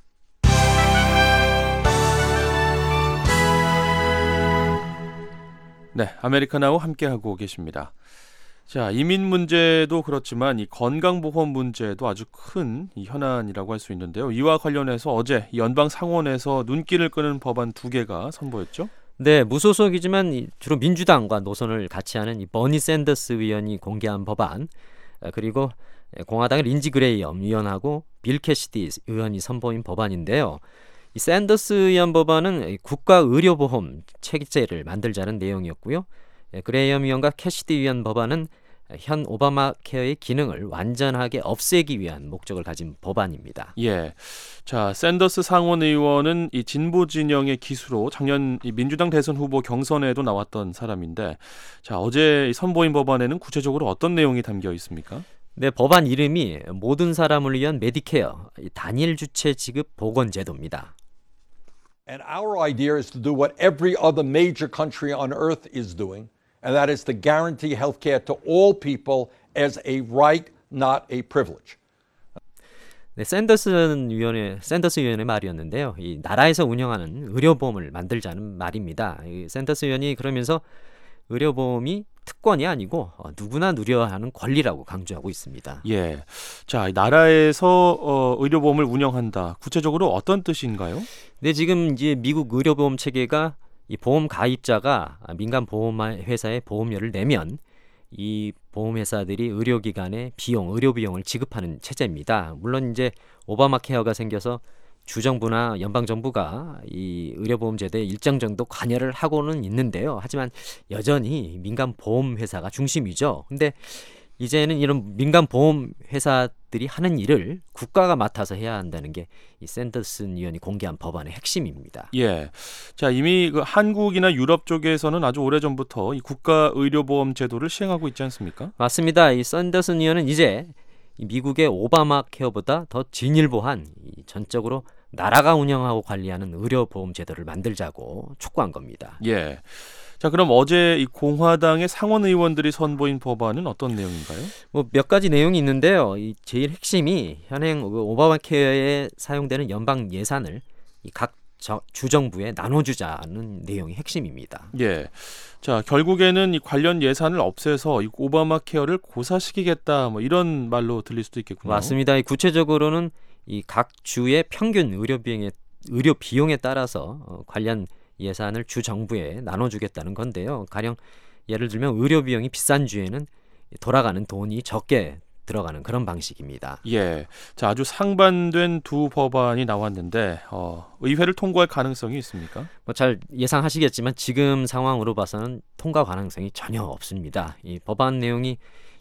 네, 아메리카나우 함께하고 계십니다. 자, 이민 문제도 그렇지만 이 건강보험 문제도 아주 큰 이 현안이라고 할 수 있는데요. 이와 관련해서 어제 연방 상원에서 눈길을 끄는 법안 두 개가 선보였죠. 네, 무소속이지만 이 주로 민주당과 노선을 같이 하는 이 버니 샌더스 의원이 공개한 법안, 그리고 공화당의 린지 그레이엄 의원하고 빌 캐시디 의원이 선보인 법안인데요. 이 샌더스 의원 법안은 국가의료보험 체계제를 만들자는 내용이었고요. 그레이엄 의원과 캐시디 의원 법안은 현 오바마 케어의 기능을 완전하게 없애기 위한 목적을 가진 법안입니다. 예. 자, 샌더스 상원 의원은 이 진보 진영의 기수로 작년 이 민주당 대선 후보 경선에도 나왔던 사람인데, 자, 어제 선보인 법안에는 구체적으로 어떤 내용이 담겨 있습니까? 네, 법안 이름이 모든 사람을 위한 메디케어 단일 주체 지급 보건 제도입니다. And our idea is to do what every other major country on earth is doing, and that is to guarantee health care to all people as a right, not a privilege. 네, 샌더스 의원의 샌더스 의원의 말이었는데요. 이 나라에서 운영하는 의료보험을 만들자는 말입니다. 이 샌더스 의원이 그러면서 의료보험이 특권이 아니고 어, 누구나 누려야 하는 권리라고 강조하고 있습니다. 예. 자, 나라에서 어, 의료보험을 운영한다. 구체적으로 어떤 뜻인가요? 네, 지금 이제 미국 의료보험 체계가 이 보험 가입자가 민간 보험 회사에 보험료를 내면 이 보험회사들이 의료기관에 비용, 의료 비용을 지급하는 체제입니다. 물론 이제 오바마 케어가 생겨서 주정부나 연방정부가 이 의료보험 제도에 일정 정도 관여를 하고는 있는데요. 하지만 여전히 민간 보험회사가 중심이죠. 근데 이제는 이런 민간 보험회사들이 하는 일을 국가가 맡아서 해야 한다는 게 이 샌더슨 의원이 공개한 법안의 핵심입니다. 예. 자, 이미 그 한국이나 유럽 쪽에서는 아주 오래전부터 이 국가 의료보험 제도를 시행하고 있지 않습니까? 맞습니다. 이 샌더슨 의원은 이제 이 미국의 오바마 케어보다 더 진일보한 이 전적으로 나라가 운영하고 관리하는 의료보험 제도를 만들자고 촉구한 겁니다. 예. 자, 그럼 어제 이 공화당의 상원 의원들이 선보인 법안은 어떤 내용인가요? 뭐 몇 가지 내용이 있는데요. 이 제일 핵심이 현행 오바마 케어에 사용되는 연방 예산을 이 각 주정부에 나눠주자는 내용이 핵심입니다. 예. 자, 결국에는 이 관련 예산을 없애서 이 오바마 케어를 고사시키겠다, 뭐 이런 말로 들릴 수도 있겠군요. 맞습니다. 이 구체적으로는 이 각 주의 평균 의료 비용에 의료 비용에 따라서 어, 관련 예산을 주 정부에 나눠주겠다는 건데요. 가령 예를 들면 의료 비용이 비싼 주에는 돌아가는 돈이 적게 들어가는 그런 방식입니다. 예. 자, 아주 상반된 두 법안이 나왔는데 어, 의회를 통과할 가능성이 있습니까? 뭐 잘 예상하시겠지만 지금 상황으로 봐서는 통과 가능성이 전혀 없습니다. 이 법안 내용이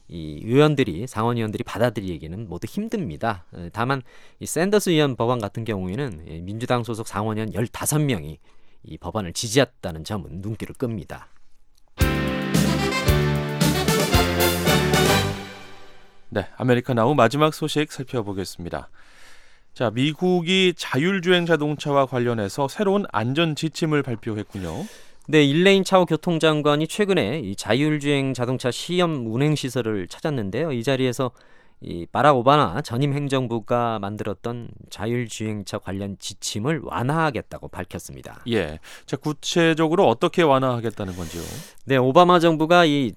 이 의원들이 상원 의원들이 받아들이기에는 모두 힘듭니다. 다만 이 샌더스 의원 법안 같은 경우에는 민주당 소속 상원 의원 열다섯 명이 이 법안을 지지했다는 점은 눈길을 끕니다. 네, 아메리카 나우 마지막 소식 살펴보겠습니다. 자, 미국이 자율주행 자동차와 관련해서 새로운 안전 지침을 발표했군요. 네, 일레인 차오 교통장관이 최근에 이 자율주행 자동차 시험 운행 시설을 찾았는데요. 이 자리에서 이 바락 오바마 전임 행정부가 만들었던 자율주행차 관련 지침을 완화하겠다고 밝혔습니다. 예, 자 구체적으로 어떻게 완화하겠다는 건지요? 네, 오바마 정부가 이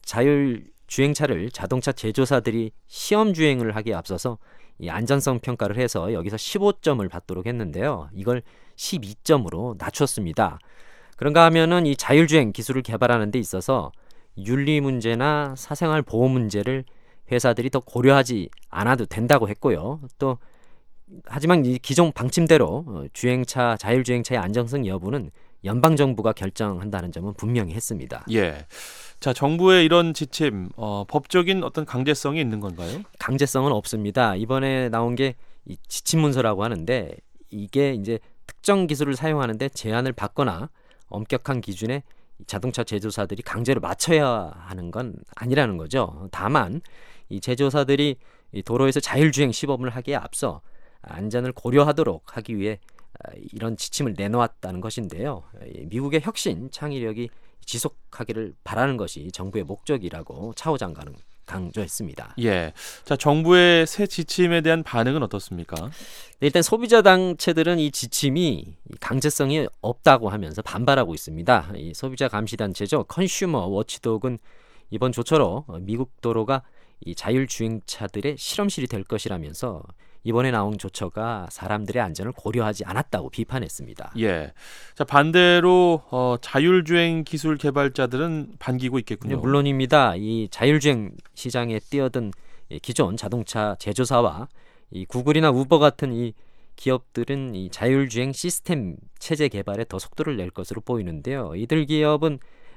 자율주행차를 자동차 제조사들이 시험 주행을 하기에 앞서서 이 안전성 평가를 해서 여기서 십오 점을 받도록 했는데요. 이걸 십이 점으로 낮췄습니다. 그런가 하면은 이 자율주행 기술을 개발하는 데 있어서 윤리 문제나 사생활 보호 문제를 회사들이 더 고려하지 않아도 된다고 했고요. 또 하지만 이 기존 방침대로 주행차, 자율주행차의 안정성 여부는 연방정부가 결정한다는 점은 분명히 했습니다. 예. 자, 정부의 이런 지침, 어, 법적인 어떤 강제성이 있는 건가요? 강제성은 없습니다. 이번에 나온 게 이 지침문서라고 하는데 이게 이제 특정 기술을 사용하는데 제한을 받거나 엄격한 기준에 자동차 제조사들이 강제로 맞춰야 하는 건 아니라는 거죠. 다만 이 제조사들이 이 도로에서 자율주행 시범을 하기에 앞서 안전을 고려하도록 하기 위해 이런 지침을 내놓았다는 것인데요. 미국의 혁신, 창의력이 지속하기를 바라는 것이 정부의 목적이라고 차오 장관은 강조했습니다. 예. 자, 정부의 새 지침에 대한 반응은 어떻습니까? 네, 일단 소비자 단체들은 이 지침이 강제성이 없다고 하면서 반발하고 있습니다. 이 소비자 감시 단체죠. 컨슈머 워치독은 이번 조처로 미국 도로가 이 자율주행차들의 실험실이 될 것이라면서 이번에 나온 조처가 사람들의 안전을 고려하지 않았다고 비판했습니다. 예. 자, 반대로 어, 자율주행 기술 개발자들은 반기고 있겠군요. 네, 물론입니다. 이 자율주행 시장에 뛰어든 기존 자동차 제조사와 이 구글이나 우버 같은 이 기업들은 이 자율주행 시스템 체제 개발에 더 속도를 낼 것으로 보이는데요. 이들 기업은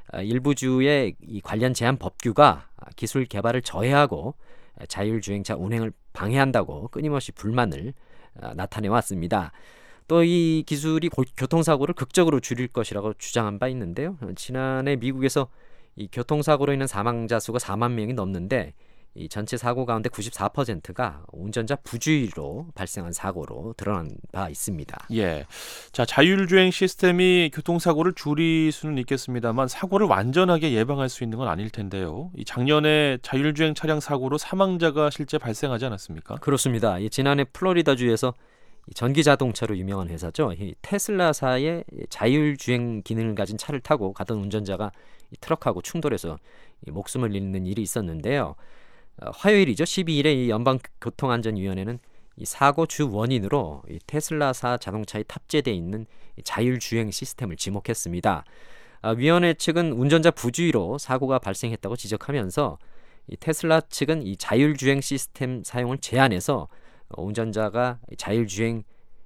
일부 주의 이 관련 제한 법규가 기술 개발을 저해하고 자율주행차 운행을 방해한다고 끊임없이 불만을 나타내 왔습니다. 또 이 기술이 교통사고를 극적으로 줄일 것이라고 주장한 바 있는데요. 지난해 미국에서 이 교통사고로 인한 사망자 수가 사만 명이 넘는데 이 전체 사고 가운데 구십사 퍼센트가 운전자 부주의로 발생한 사고로 드러난 바 있습니다. 예. 자, 자율주행 시스템이 교통사고를 줄일 수는 있겠습니다만 사고를 완전하게 예방할 수 있는 건 아닐 텐데요. 이 작년에 자율주행 차량 사고로 사망자가 실제 발생하지 않았습니까? 그렇습니다. 이 지난해 플로리다주에서 전기 자동차로 유명한 회사죠. 이 테슬라사의 자율주행 기능을 가진 차를 타고 가던 운전자가 이 트럭하고 충돌해서 이 목숨을 잃는 일이 있었는데요. 어, 화요일이죠. 십이 일에 이 연방교통안전위원회는 이 사고 주 원인으로 이 테슬라사 자동차에 탑재되어 있는 이 자율주행 시스템을 지목했습니다. 아, 위원회 측은 운전자 부주의로 사고가 발생했다고 지적하면서 이 테슬라 측은 이 자율주행 시스템 사용을 제한해서 어, 운전자가 자율주행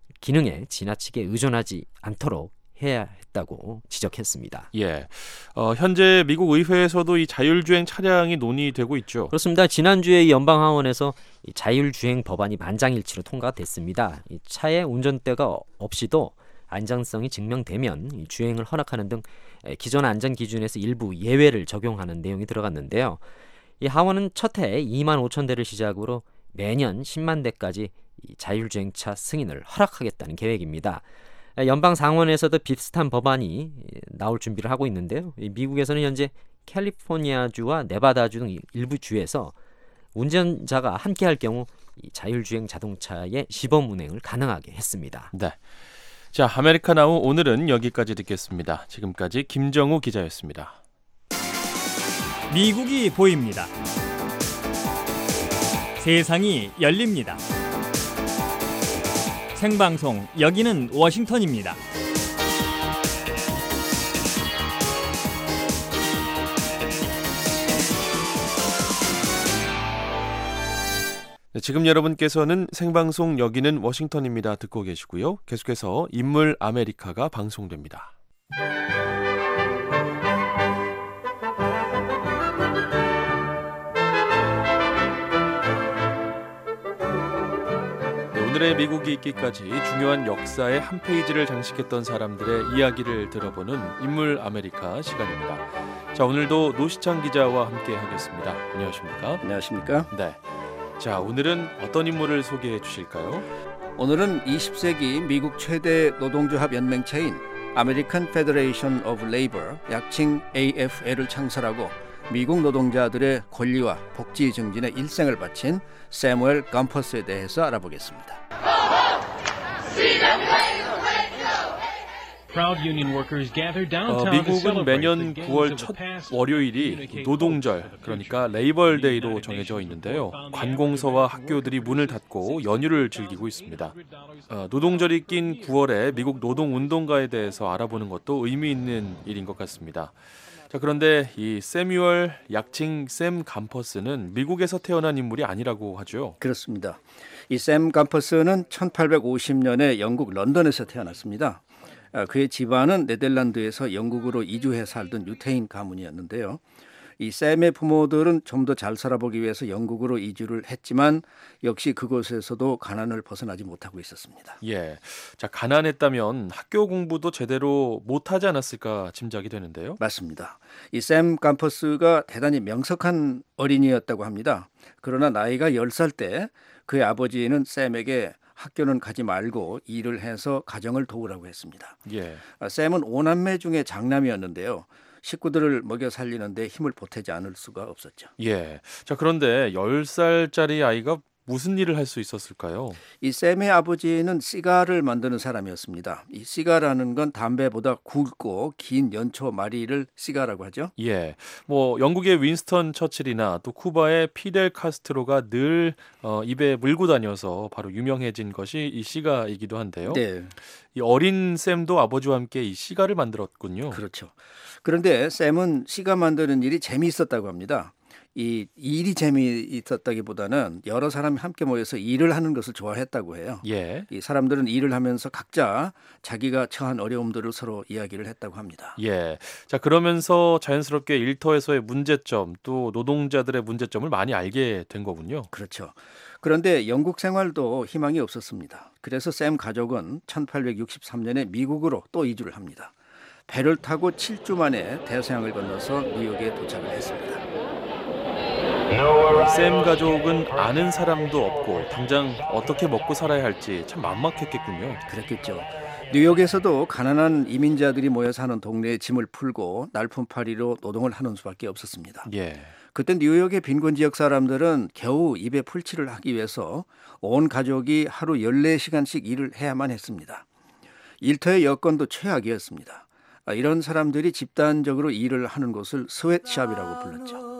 기능에 지나치게 의존하지 않도록 해야 했다고 지적했습니다. 예. 어, 현재 미국 의회에서도 이 자율주행 차량이 논의되고 있죠. 그렇습니다. 지난주에 이 연방하원에서 이 자율주행 법안이 만장일치로 통과됐습니다. 이 차의 운전대가 없이도 안전성이 증명되면 이 주행을 허락하는 등 기존 안전 기준에서 일부 예외를 적용하는 내용이 들어갔는데요. 이 하원은 첫 해 이만 오천 대를 시작으로 매년 십만 대까지 이 자율주행차 승인을 허락하겠다는 계획입니다. 연방 상원에서도 비슷한 법안이 나올 준비를 하고 있는데요. 미국에서는 현재 캘리포니아주와 네바다주 등 일부 주에서 운전자가 함께할 경우 이 자율주행 자동차의 시범 운행을 가능하게 했습니다. 네. 자, 아메리카 나우 오늘은 여기까지 듣겠습니다. 지금까지 김정우 기자였습니다. 미국이 보입니다. 세상이 열립니다. 생방송 여기는 워싱턴입니다. 네, 지금 여러분께서는 생방송 여기는 워싱턴입니다 듣고 계시고요. 계속해서 인물 아메리카가 방송됩니다. 오늘의 미국이 있기까지 중요한 역사의 한 페이지를 장식했던 사람들의 이야기를 들어보는 인물 아메리카 시간입니다. 자, 오늘도 노시창 기자와 함께 하겠습니다. 안녕하십니까? 안녕하십니까? 네. 자, 오늘은 어떤 인물을 소개해 주실까요? 오늘은 이십 세기 미국 최대 노동조합 연맹체인 American Federation of Labor, 약칭 에이에프엘을 창설하고 미국 노동자들의 권리와 복지 증진에 일생을 바친 세무엘 감퍼스에 대해서 알아보겠습니다. 어, 미국은 매년 구월 첫 월요일이 노동절, 그러니까 레이벌데이로 정해져 있는데요. 관공서와 학교들이 문을 닫고 연휴를 즐기고 있습니다. 어, 노동절이 낀 구월에 미국 노동운동가에 대해서 알아보는 것도 의미 있는 일인 것 같습니다. 자, 그런데 이 세뮤얼, 약칭 샘 감퍼스는 미국에서 태어난 인물이 아니라고 하죠. 그렇습니다. 이 샘 감퍼스는 천팔백오십 년에 영국 런던에서 태어났습니다. 그의 집안은 네덜란드에서 영국으로 이주해 살던 유태인 가문이었는데요. 이 샘의 부모들은 좀 더 잘 살아보기 위해서 영국으로 이주를 했지만 역시 그곳에서도 가난을 벗어나지 못하고 있었습니다. 예, 자, 가난했다면 학교 공부도 제대로 못하지 않았을까 짐작이 되는데요. 맞습니다. 이 샘 감퍼스가 대단히 명석한 어린이였다고 합니다. 그러나 나이가 열 살 때 그의 아버지는 샘에게 학교는 가지 말고 일을 해서 가정을 도우라고 했습니다. 예. 샘은 오남매 중에 장남이었는데요. 식구들을 먹여 살리는데 힘을 보태지 않을 수가 없었죠. 예. 자, 그런데 열 살짜리 아이가 무슨 일을 할 수 있었을까요? 이 샘의 아버지는 시가를 만드는 사람이었습니다. 이 시가라는 건 담배보다 굵고 긴 연초 마리를 시가라고 하죠. 예, 뭐 영국의 윈스턴 처칠이나 또 쿠바의 피델 카스트로가 늘 어, 입에 물고 다녀서 바로 유명해진 것이 이 시가이기도 한데요. 네. 이 어린 샘도 아버지와 함께 이 시가를 만들었군요. 그렇죠. 그런데 샘은 시가 만드는 일이 재미있었다고 합니다. 이 일이 재미있었다기보다는 여러 사람이 함께 모여서 일을 하는 것을 좋아했다고 해요. 예. 이 사람들은 일을 하면서 각자 자기가 처한 어려움들을 서로 이야기를 했다고 합니다. 예. 자, 그러면서 자연스럽게 일터에서의 문제점, 또 노동자들의 문제점을 많이 알게 된 거군요. 그렇죠. 그런데 영국 생활도 희망이 없었습니다. 그래서 샘 가족은 천팔백육십삼 년에 미국으로 또 이주를 합니다. 배를 타고 칠 주 만에 대서양을 건너서 뉴욕에 도착을 했습니다. 샘 가족은 아는 사람도 없고 당장 어떻게 먹고 살아야 할지 참 막막했겠군요. 그랬겠죠. 뉴욕에서도 가난한 이민자들이 모여 사는 동네에 짐을 풀고 날품팔이로 노동을 하는 수밖에 없었습니다. 예. 그때 뉴욕의 빈곤 지역 사람들은 겨우 입에 풀칠을 하기 위해서 온 가족이 하루 열네 시간씩 일을 해야만 했습니다. 일터의 여건도 최악이었습니다. 이런 사람들이 집단적으로 일을 하는 곳을 스웨트샵이라고 불렀죠.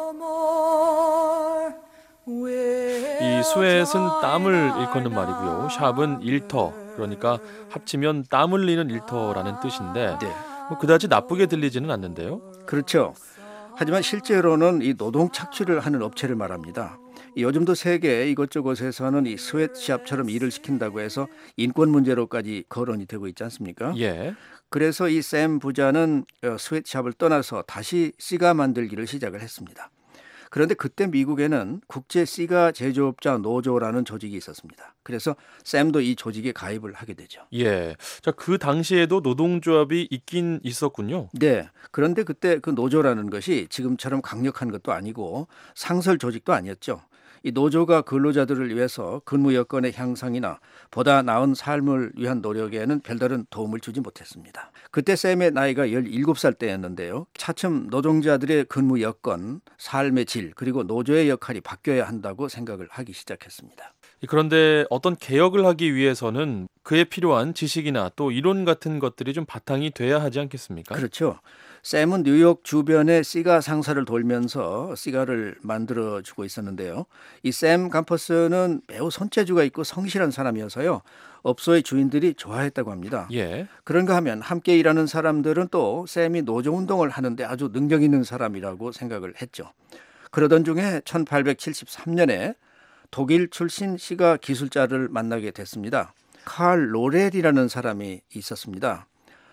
이 스웨트는 땀을 일컫는 말이고요. 샵은 일터, 그러니까 합치면 땀 흘리는 일터라는 뜻인데 네. 뭐 그다지 나쁘게 들리지는 않는데요. 그렇죠. 하지만 실제로는 이 노동 착취를 하는 업체를 말합니다. 요즘도 세계 이곳저곳에서는 이 스웨트샵처럼 일을 시킨다고 해서 인권 문제로까지 거론이 되고 있지 않습니까? 예. 그래서 이 샘 부자는 스웨트샵을 떠나서 다시 시가 만들기를 시작을 했습니다. 그런데 그때 미국에는 국제 시가 제조업자 노조라는 조직이 있었습니다. 그래서 샘도 이 조직에 가입을 하게 되죠. 예. 자, 그 당시에도 노동조합이 있긴 있었군요. 네. 그런데 그때 그 노조라는 것이 지금처럼 강력한 것도 아니고 상설 조직도 아니었죠. 이 노조가 근로자들을 위해서 근무 여건의 향상이나 보다 나은 삶을 위한 노력에는 별다른 도움을 주지 못했습니다. 그때 샘의 나이가 열일곱 살 때였는데요. 차츰 노동자들의 근무 여건, 삶의 질, 그리고 노조의 역할이 바뀌어야 한다고 생각을 하기 시작했습니다. 그런데 어떤 개혁을 하기 위해서는 그에 필요한 지식이나 또 이론 같은 것들이 좀 바탕이 돼야 하지 않겠습니까? 그렇죠. 샘은 뉴욕 주변에 시가 상사를 돌면서 시가를 만들어주고 있었는데요. 이 샘 감퍼스는 매우 손재주가 있고 성실한 사람이어서요. 업소의 주인들이 좋아했다고 합니다. 예. 그런가 하면 함께 일하는 사람들은 또 샘이 노조운동을 하는데 아주 능력 있는 사람이라고 생각을 했죠. 그러던 중에 천팔백칠십삼 년에 독일 출신 시가 기술자를 만나게 됐습니다. 칼 로렐이라는 사람이 있었습니다.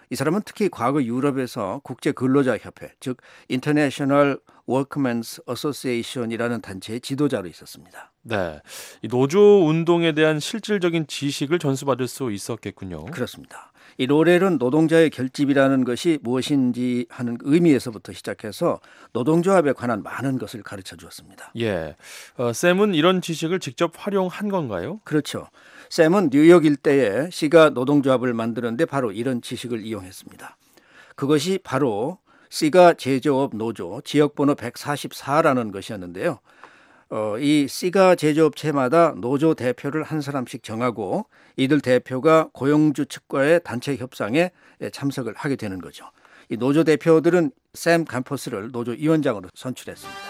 이 사람은 특히 과거 유럽에서 국제 근로자 협회, 즉 International Workmen's Association이라는 단체의 지도자로 있었습니다. 네, 이 노조 운동에 대한 실질적인 지식을 전수받을 수 있었겠군요. 그렇습니다. 이 로렐은 노동자의 결집이라는 것이 무엇인지 하는 의미에서부터 시작해서 노동조합에 관한 많은 것을 가르쳐 주었습니다. 예, 어, 샘은 이런 지식을 직접 활용한 건가요? 그렇죠. 샘은 뉴욕 일대에 시가 노동조합을 만드는데 바로 이런 지식을 이용했습니다. 그것이 바로 시가 제조업 노조 지역번호 백사십사라는 것이었는데요. 어, 이 시가 제조업체마다 노조 대표를 한 사람씩 정하고 이들 대표가 고용주 측과의 단체 협상에 참석을 하게 되는 거죠. 이 노조 대표들은 샘 감퍼스를 노조 위원장으로 선출했습니다.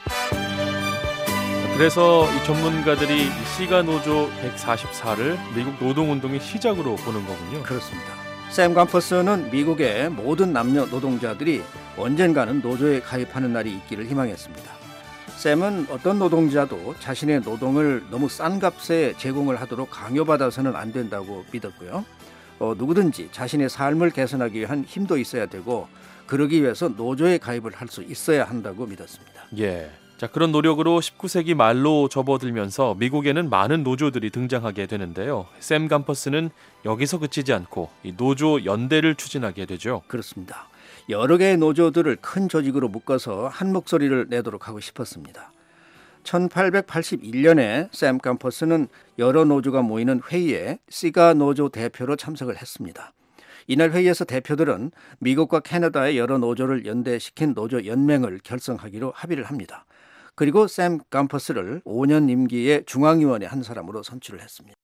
그래서 이 전문가들이 이 시가 노조 백사십사를 미국 노동운동의 시작으로 보는 거군요. 그렇습니다. 샘 감퍼스는 미국의 모든 남녀 노동자들이 언젠가는 노조에 가입하는 날이 있기를 희망했습니다. 샘은 어떤 노동자도 자신의 노동을 너무 싼 값에 제공을 하도록 강요받아서는 안 된다고 믿었고요. 어, 누구든지 자신의 삶을 개선하기 위한 힘도 있어야 되고 그러기 위해서 노조에 가입을 할 수 있어야 한다고 믿었습니다. 예. 자, 그런 노력으로 십구 세기 말로 접어들면서 미국에는 많은 노조들이 등장하게 되는데요. 샘 감퍼스는 여기서 그치지 않고 이 노조 연대를 추진하게 되죠. 그렇습니다. 여러 개의 노조들을 큰 조직으로 묶어서 한 목소리를 내도록 하고 싶었습니다. 천팔백팔십일 년에 샘 감퍼스는 여러 노조가 모이는 회의에 시가 노조 대표로 참석을 했습니다. 이날 회의에서 대표들은 미국과 캐나다의 여러 노조를 연대시킨 노조 연맹을 결성하기로 합의를 합니다. 그리고 샘 감퍼스를 오 년 임기의 중앙위원회 한 사람으로 선출을 했습니다.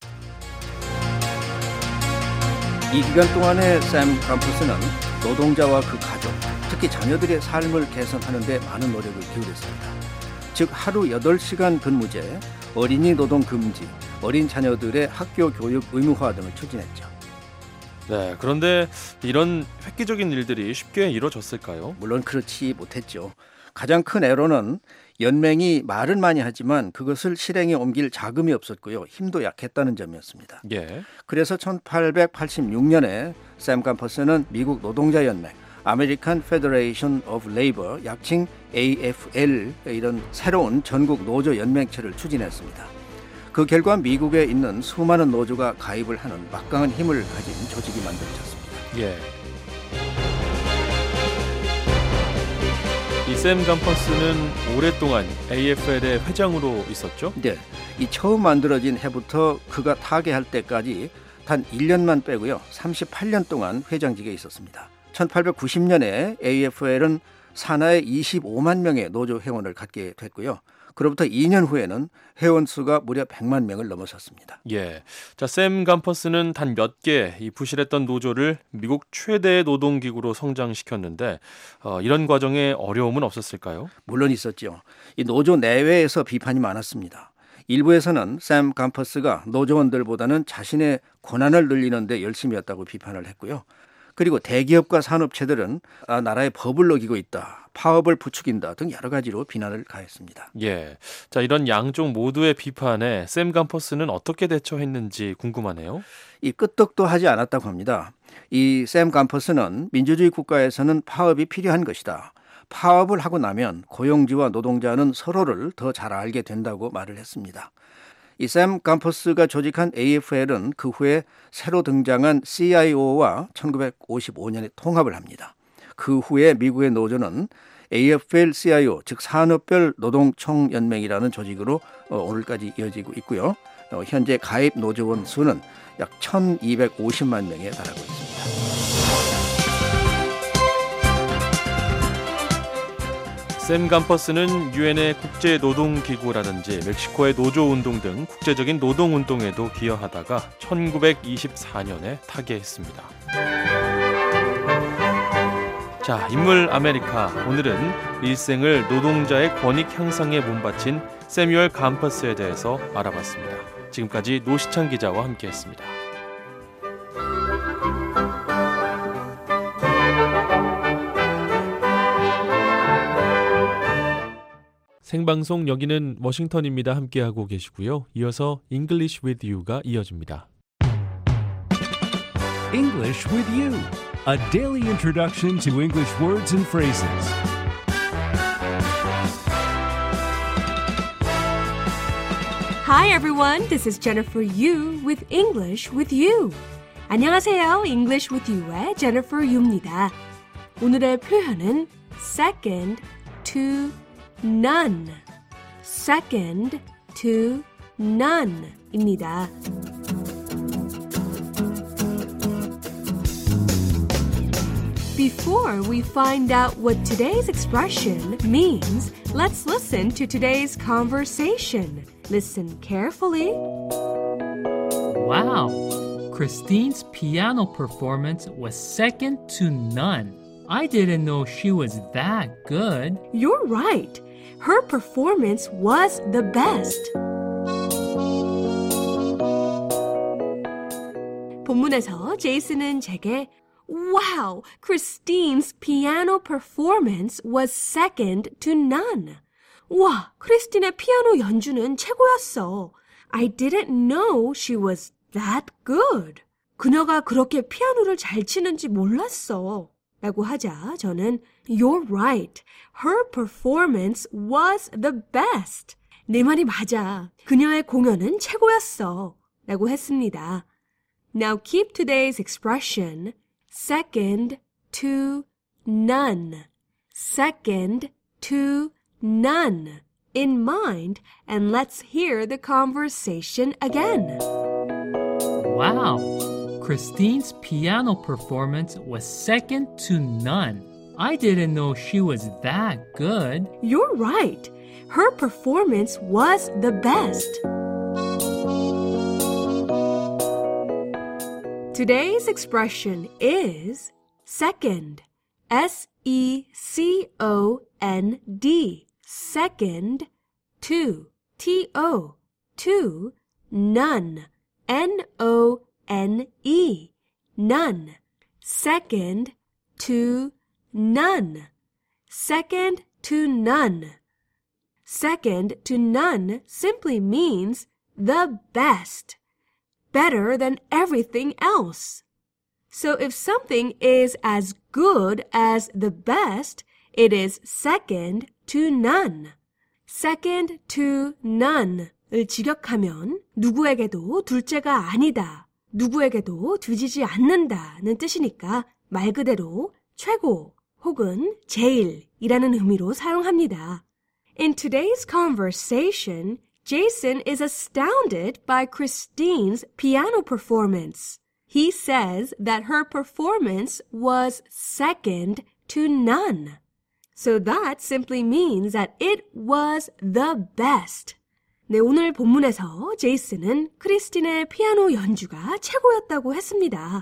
이 기간 동안에 샘 감퍼스는 노동자와 그 가족, 특히 자녀들의 삶을 개선하는 데 많은 노력을 기울였습니다. 즉 하루 여덟 시간 근무제, 어린이 노동 금지, 어린 자녀들의 학교 교육 의무화 등을 추진했죠. 네, 그런데 이런 획기적인 일들이 쉽게 이루어졌을까요? 물론 그렇지 못했죠. 가장 큰 애로는 연맹이 말은 많이 하지만 그것을 실행에 옮길 자금이 없었고요. 힘도 약했다는 점이었습니다. 예. 그래서 천팔백팔십육 년에 샘 감퍼스는 미국 노동자 연맹, American Federation of Labor, 약칭 에이에프엘 이런 새로운 전국 노조 연맹체를 추진했습니다. 그 결과 미국에 있는 수많은 노조가 가입을 하는 막강한 힘을 가진 조직이 만들어졌습니다. 예. 이 샘 감퍼스는 오랫동안 에이에프엘의 회장으로 있었죠? 네, 이 처음 만들어진 해부터 그가 타계할 때까지 단 일 년만 빼고요, 삼십팔 년 동안 회장직에 있었습니다. 천팔백구십 년에 에이에프엘은 산하에 이십오만 명의 노조 회원을 갖게 됐고요. 그로부터 이 년 후에는 회원 수가 무려 백만 명을 넘어섰습니다. 예. 자, 샘 감퍼스는 단 몇 개 이 부실했던 노조를 미국 최대의 노동기구로 성장시켰는데 어, 이런 과정에 어려움은 없었을까요? 물론 있었죠. 이 노조 내외에서 비판이 많았습니다. 일부에서는 샘 감퍼스가 노조원들보다는 자신의 권한을 늘리는 데 열심이었다고 비판을 했고요. 그리고 대기업과 산업체들은 아, 나라의 법을 어기고 있다, 파업을 부추긴다 등 여러 가지로 비난을 가했습니다. 예, 자 이런 양쪽 모두의 비판에 샘 감퍼스는 어떻게 대처했는지 궁금하네요. 이 끄떡도 하지 않았다고 합니다. 이 샘 감퍼스는 민주주의 국가에서는 파업이 필요한 것이다. 파업을 하고 나면 고용주와 노동자는 서로를 더 잘 알게 된다고 말을 했습니다. 이 샘 감퍼스가 조직한 에이에프엘은 그 후에 새로 등장한 씨아이오와 천구백오십오 년에 통합을 합니다. 그 후에 미국의 노조는 에이에프엘 씨아이오, 즉 산업별 노동총연맹이라는 조직으로 오늘까지 이어지고 있고요. 현재 가입 노조원 수는 약 천이백오십만 명에 달하고 있습니다. 샘 감퍼스는 유엔의 국제노동기구라든지 멕시코의 노조운동 등 국제적인 노동운동에도 기여하다가 천구백이십사 년에 타계했습니다. 자, 인물 아메리카. 오늘은 일생을 노동자의 권익 향상에 몸바친 세뮤얼 감퍼스에 대해서 알아봤습니다. 지금까지 노시찬 기자와 함께했습니다. 생방송 여기는 워싱턴입니다. 함께하고 계시고요. 이어서 English with You가 이어집니다. English with You. a daily introduction to English words and phrases. Hi everyone, this is Jennifer Yu with English with You. 안녕하세요, English with You의 Jennifer Yu입니다. 오늘의 표현은 second to none, second to none입니다. Before we find out what today's expression means, let's listen to today's conversation. Listen carefully. Wow, Christine's piano performance was second to none. I didn't know she was that good. You're right. Her performance was the best. 본문에서 제이슨은 제게 Wow, Christine's piano performance was second to none. 와, 크리스틴의 피아노 연주는 최고였어. I didn't know she was that good. 그녀가 그렇게 피아노를 잘 치는지 몰랐어. 라고 하자 저는 You're right. Her performance was the best. 내 말이 맞아. 그녀의 공연은 최고였어. 라고 했습니다. Now keep today's expression second to none. Second to none in mind, and let's hear the conversation again. Wow, Christine's piano performance was second to none. I didn't know she was that good. You're right. Her performance was the best. Today's expression is second. S E C O N D. Second to. T O. To. None. N O N E. None. Second to none. Second to none. Second to none simply means the best. Better than everything else. So if something is as good as the best, it is second to none. Second to none을 직역하면 누구에게도 둘째가 아니다, 누구에게도 뒤지지 않는다는 뜻이니까 말 그대로 최고 혹은 제일이라는 의미로 사용합니다. In today's conversation, Jason is astounded by Christine's piano performance. He says that her performance was second to none. So that simply means that it was the best. 네, 오늘 본문에서 제이슨은 크리스틴의 피아노 연주가 최고였다고 했습니다.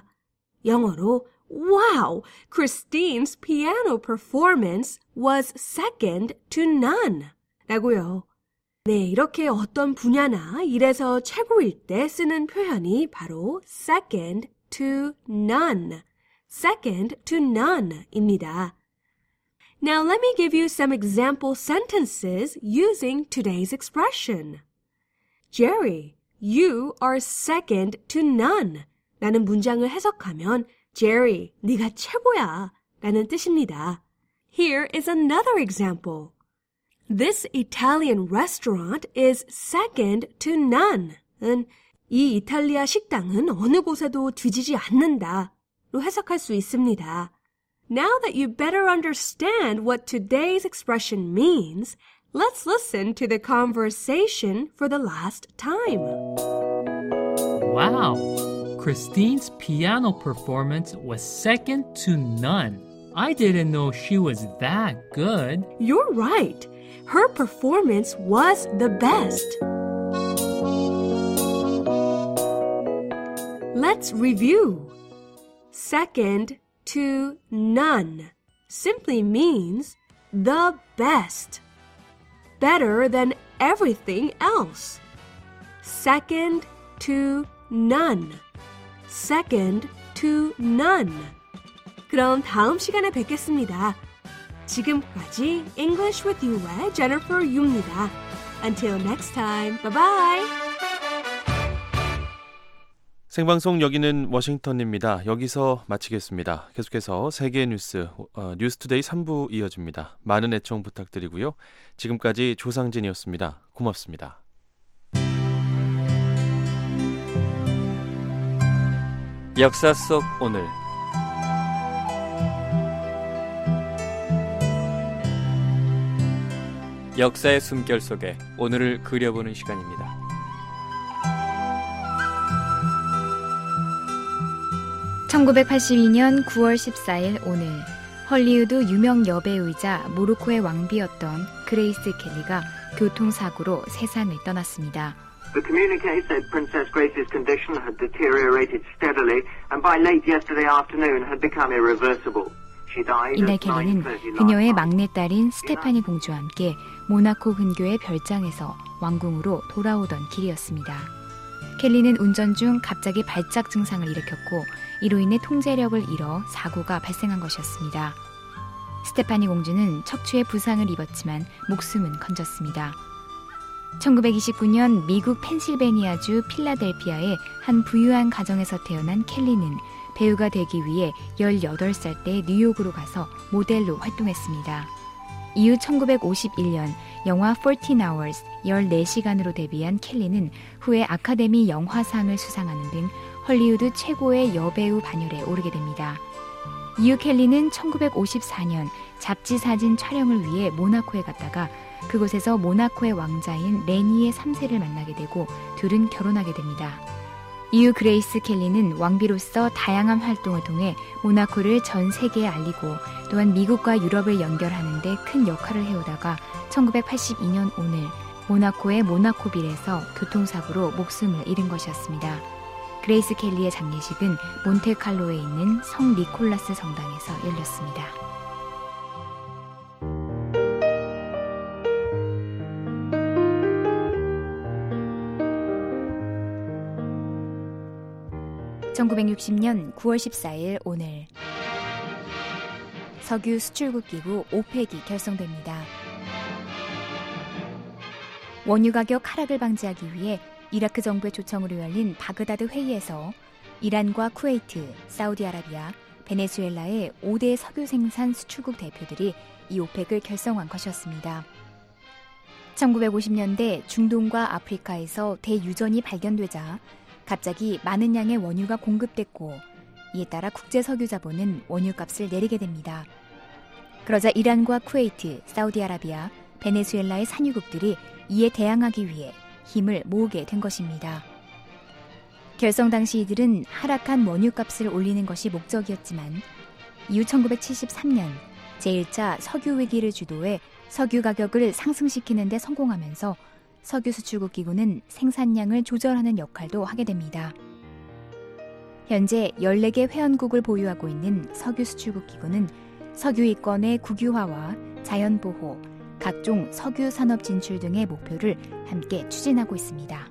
영어로 Wow, Christine's piano performance was second to none. 라고요. 네, 이렇게 어떤 분야나 일에서 최고일 때 쓰는 표현이 바로 second to none, second to none입니다. Now let me give you some example sentences using today's expression. Jerry, you are second to none. 라는 문장을 해석하면 Jerry, 네가 최고야 라는 뜻입니다. Here is another example. This Italian restaurant is second to none. 은 이 이탈리아 식당은 어느 곳에도 뒤지지 않는다 로 해석할 수 있습니다. Now that you better understand what today's expression means, let's listen to the conversation for the last time. Wow, Christine's piano performance was second to none. I didn't know she was that good. You're right. Her performance was the best. Let's review. Second to none simply means the best. Better than everything else. Second to none. Second to none. 그럼 다음 시간에 뵙겠습니다. 지금까지 English with You의 Jennifer Yu입니다. Until next time, bye bye. 생방송 여기는 워싱턴입니다. 여기서 마치겠습니다. 계속해서 세계 뉴스, 어, 뉴스투데이 삼 부 이어집니다. 많은 애청 부탁드리고요. 지금까지 조상진이었습니다. 고맙습니다. 역사 속 오늘 역사의 숨결 속에 오늘을 그려보는 시간입니다. 천구백팔십이 년 구월 십사일 오늘 헐리우드 유명 여배우이자 모로코의 왕비였던 그레이스 켈리가 교통사고로 세상을 떠났습니다. The communique said Princess Grace's condition had deteriorated steadily and by late yesterday afternoon had become irreversible. She died 이날 at 켈리는 nine thirty 그녀의 last night. 막내딸인 스테파니 공주와 함께 모나코 근교의 별장에서 왕궁으로 돌아오던 길이었습니다. 켈리는 운전 중 갑자기 발작 증상을 일으켰고 이로 인해 통제력을 잃어 사고가 발생한 것이었습니다. 스테파니 공주는 척추에 부상을 입었지만 목숨은 건졌습니다. 천구백이십구 년 미국 펜실베니아주 필라델피아의 한 부유한 가정에서 태어난 켈리는 배우가 되기 위해 열여덟 살 때 뉴욕으로 가서 모델로 활동했습니다. 이후 천구백오십일 년 영화 fourteen hours, 열네 시간으로 데뷔한 켈리는 후에 아카데미 영화상을 수상하는 등 헐리우드 최고의 여배우 반열에 오르게 됩니다. 이후 켈리는 천구백오십사 년 잡지 사진 촬영을 위해 모나코에 갔다가 그곳에서 모나코의 왕자인 레니의 삼 세를 만나게 되고 둘은 결혼하게 됩니다. 이후 그레이스 켈리는 왕비로서 다양한 활동을 통해 모나코를 전 세계에 알리고 또한 미국과 유럽을 연결하는 데 큰 역할을 해오다가 천구백팔십이 년 오늘 모나코의 모나코빌에서 교통사고로 목숨을 잃은 것이었습니다. 그레이스 켈리의 장례식은 몬테칼로에 있는 성 니콜라스 성당에서 열렸습니다. 천구백육십 년 구월 십사일 오늘 석유 수출국 기구 오펙이 결성됩니다. 원유 가격 하락을 방지하기 위해 이라크 정부의 초청으로 열린 바그다드 회의에서 이란과 쿠웨이트, 사우디아라비아, 베네수엘라의 오 대 석유 생산 수출국 대표들이 이 오펙을 결성한 것이었습니다. 천구백오십 년대 중동과 아프리카에서 대유전이 발견되자 갑자기 많은 양의 원유가 공급됐고 이에 따라 국제석유자본은 원유값을 내리게 됩니다. 그러자 이란과 쿠웨이트, 사우디아라비아, 베네수엘라의 산유국들이 이에 대항하기 위해 힘을 모으게 된 것입니다. 결성 당시 이들은 하락한 원유값을 올리는 것이 목적이었지만 이후 천구백칠십삼 년 제일 차 석유 위기를 주도해 석유 가격을 상승시키는 데 성공하면서 석유 수출국 기구는 생산량을 조절하는 역할도 하게 됩니다. 현재 열네 개 회원국을 보유하고 있는 석유 수출국 기구는 석유 이권의 국유화와 자연보호, 각종 석유 산업 진출 등의 목표를 함께 추진하고 있습니다.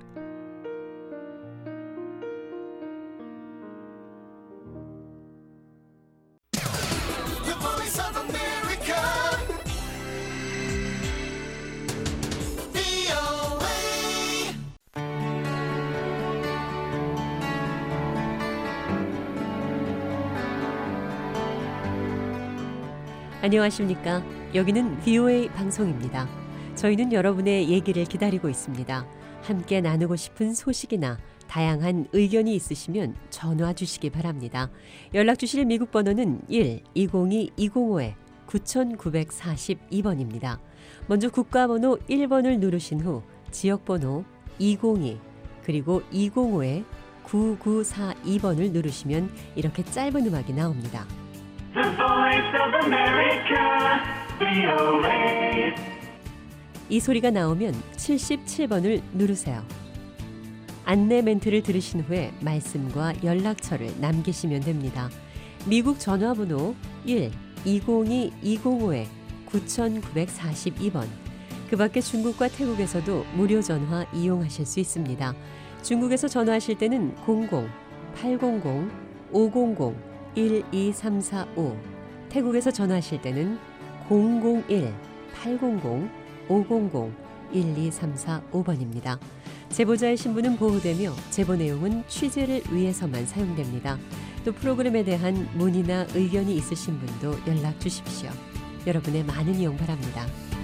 안녕하십니까. 여기는 브이오에이 방송입니다. 저희는 여러분의 얘기를 기다리고 있습니다. 함께 나누고 싶은 소식이나 다양한 의견이 있으시면 전화 주시기 바랍니다. 연락 주실 미국 번호는 일 이공이 이공오 구구사이 번입니다. 먼저 국가번호 일 번을 누르신 후 지역번호 이공이 그리고 이공오 구구사이 번을 누르시면 이렇게 짧은 음악이 나옵니다. The Voice of America, 브이오에이. 이 소리가 나오면 칠십칠 번을 누르세요. 안내 멘트를 들으신 후에 말씀과 연락처를 남기시면 됩니다. 미국 전화번호 일 이공이 이공오 구구사이 번. 그 밖에 중국과 태국에서도 무료 전화 이용하실 수 있습니다. 중국에서 전화하실 때는 공공 팔공공 오공공 일이삼사오, 태국에서 전화하실 때는 공공일 팔공공 오공공 일이삼사오 번입니다. 제보자의 신분은 보호되며 제보 내용은 취재를 위해서만 사용됩니다. 또 프로그램에 대한 문의나 의견이 있으신 분도 연락 주십시오. 여러분의 많은 이용 바랍니다.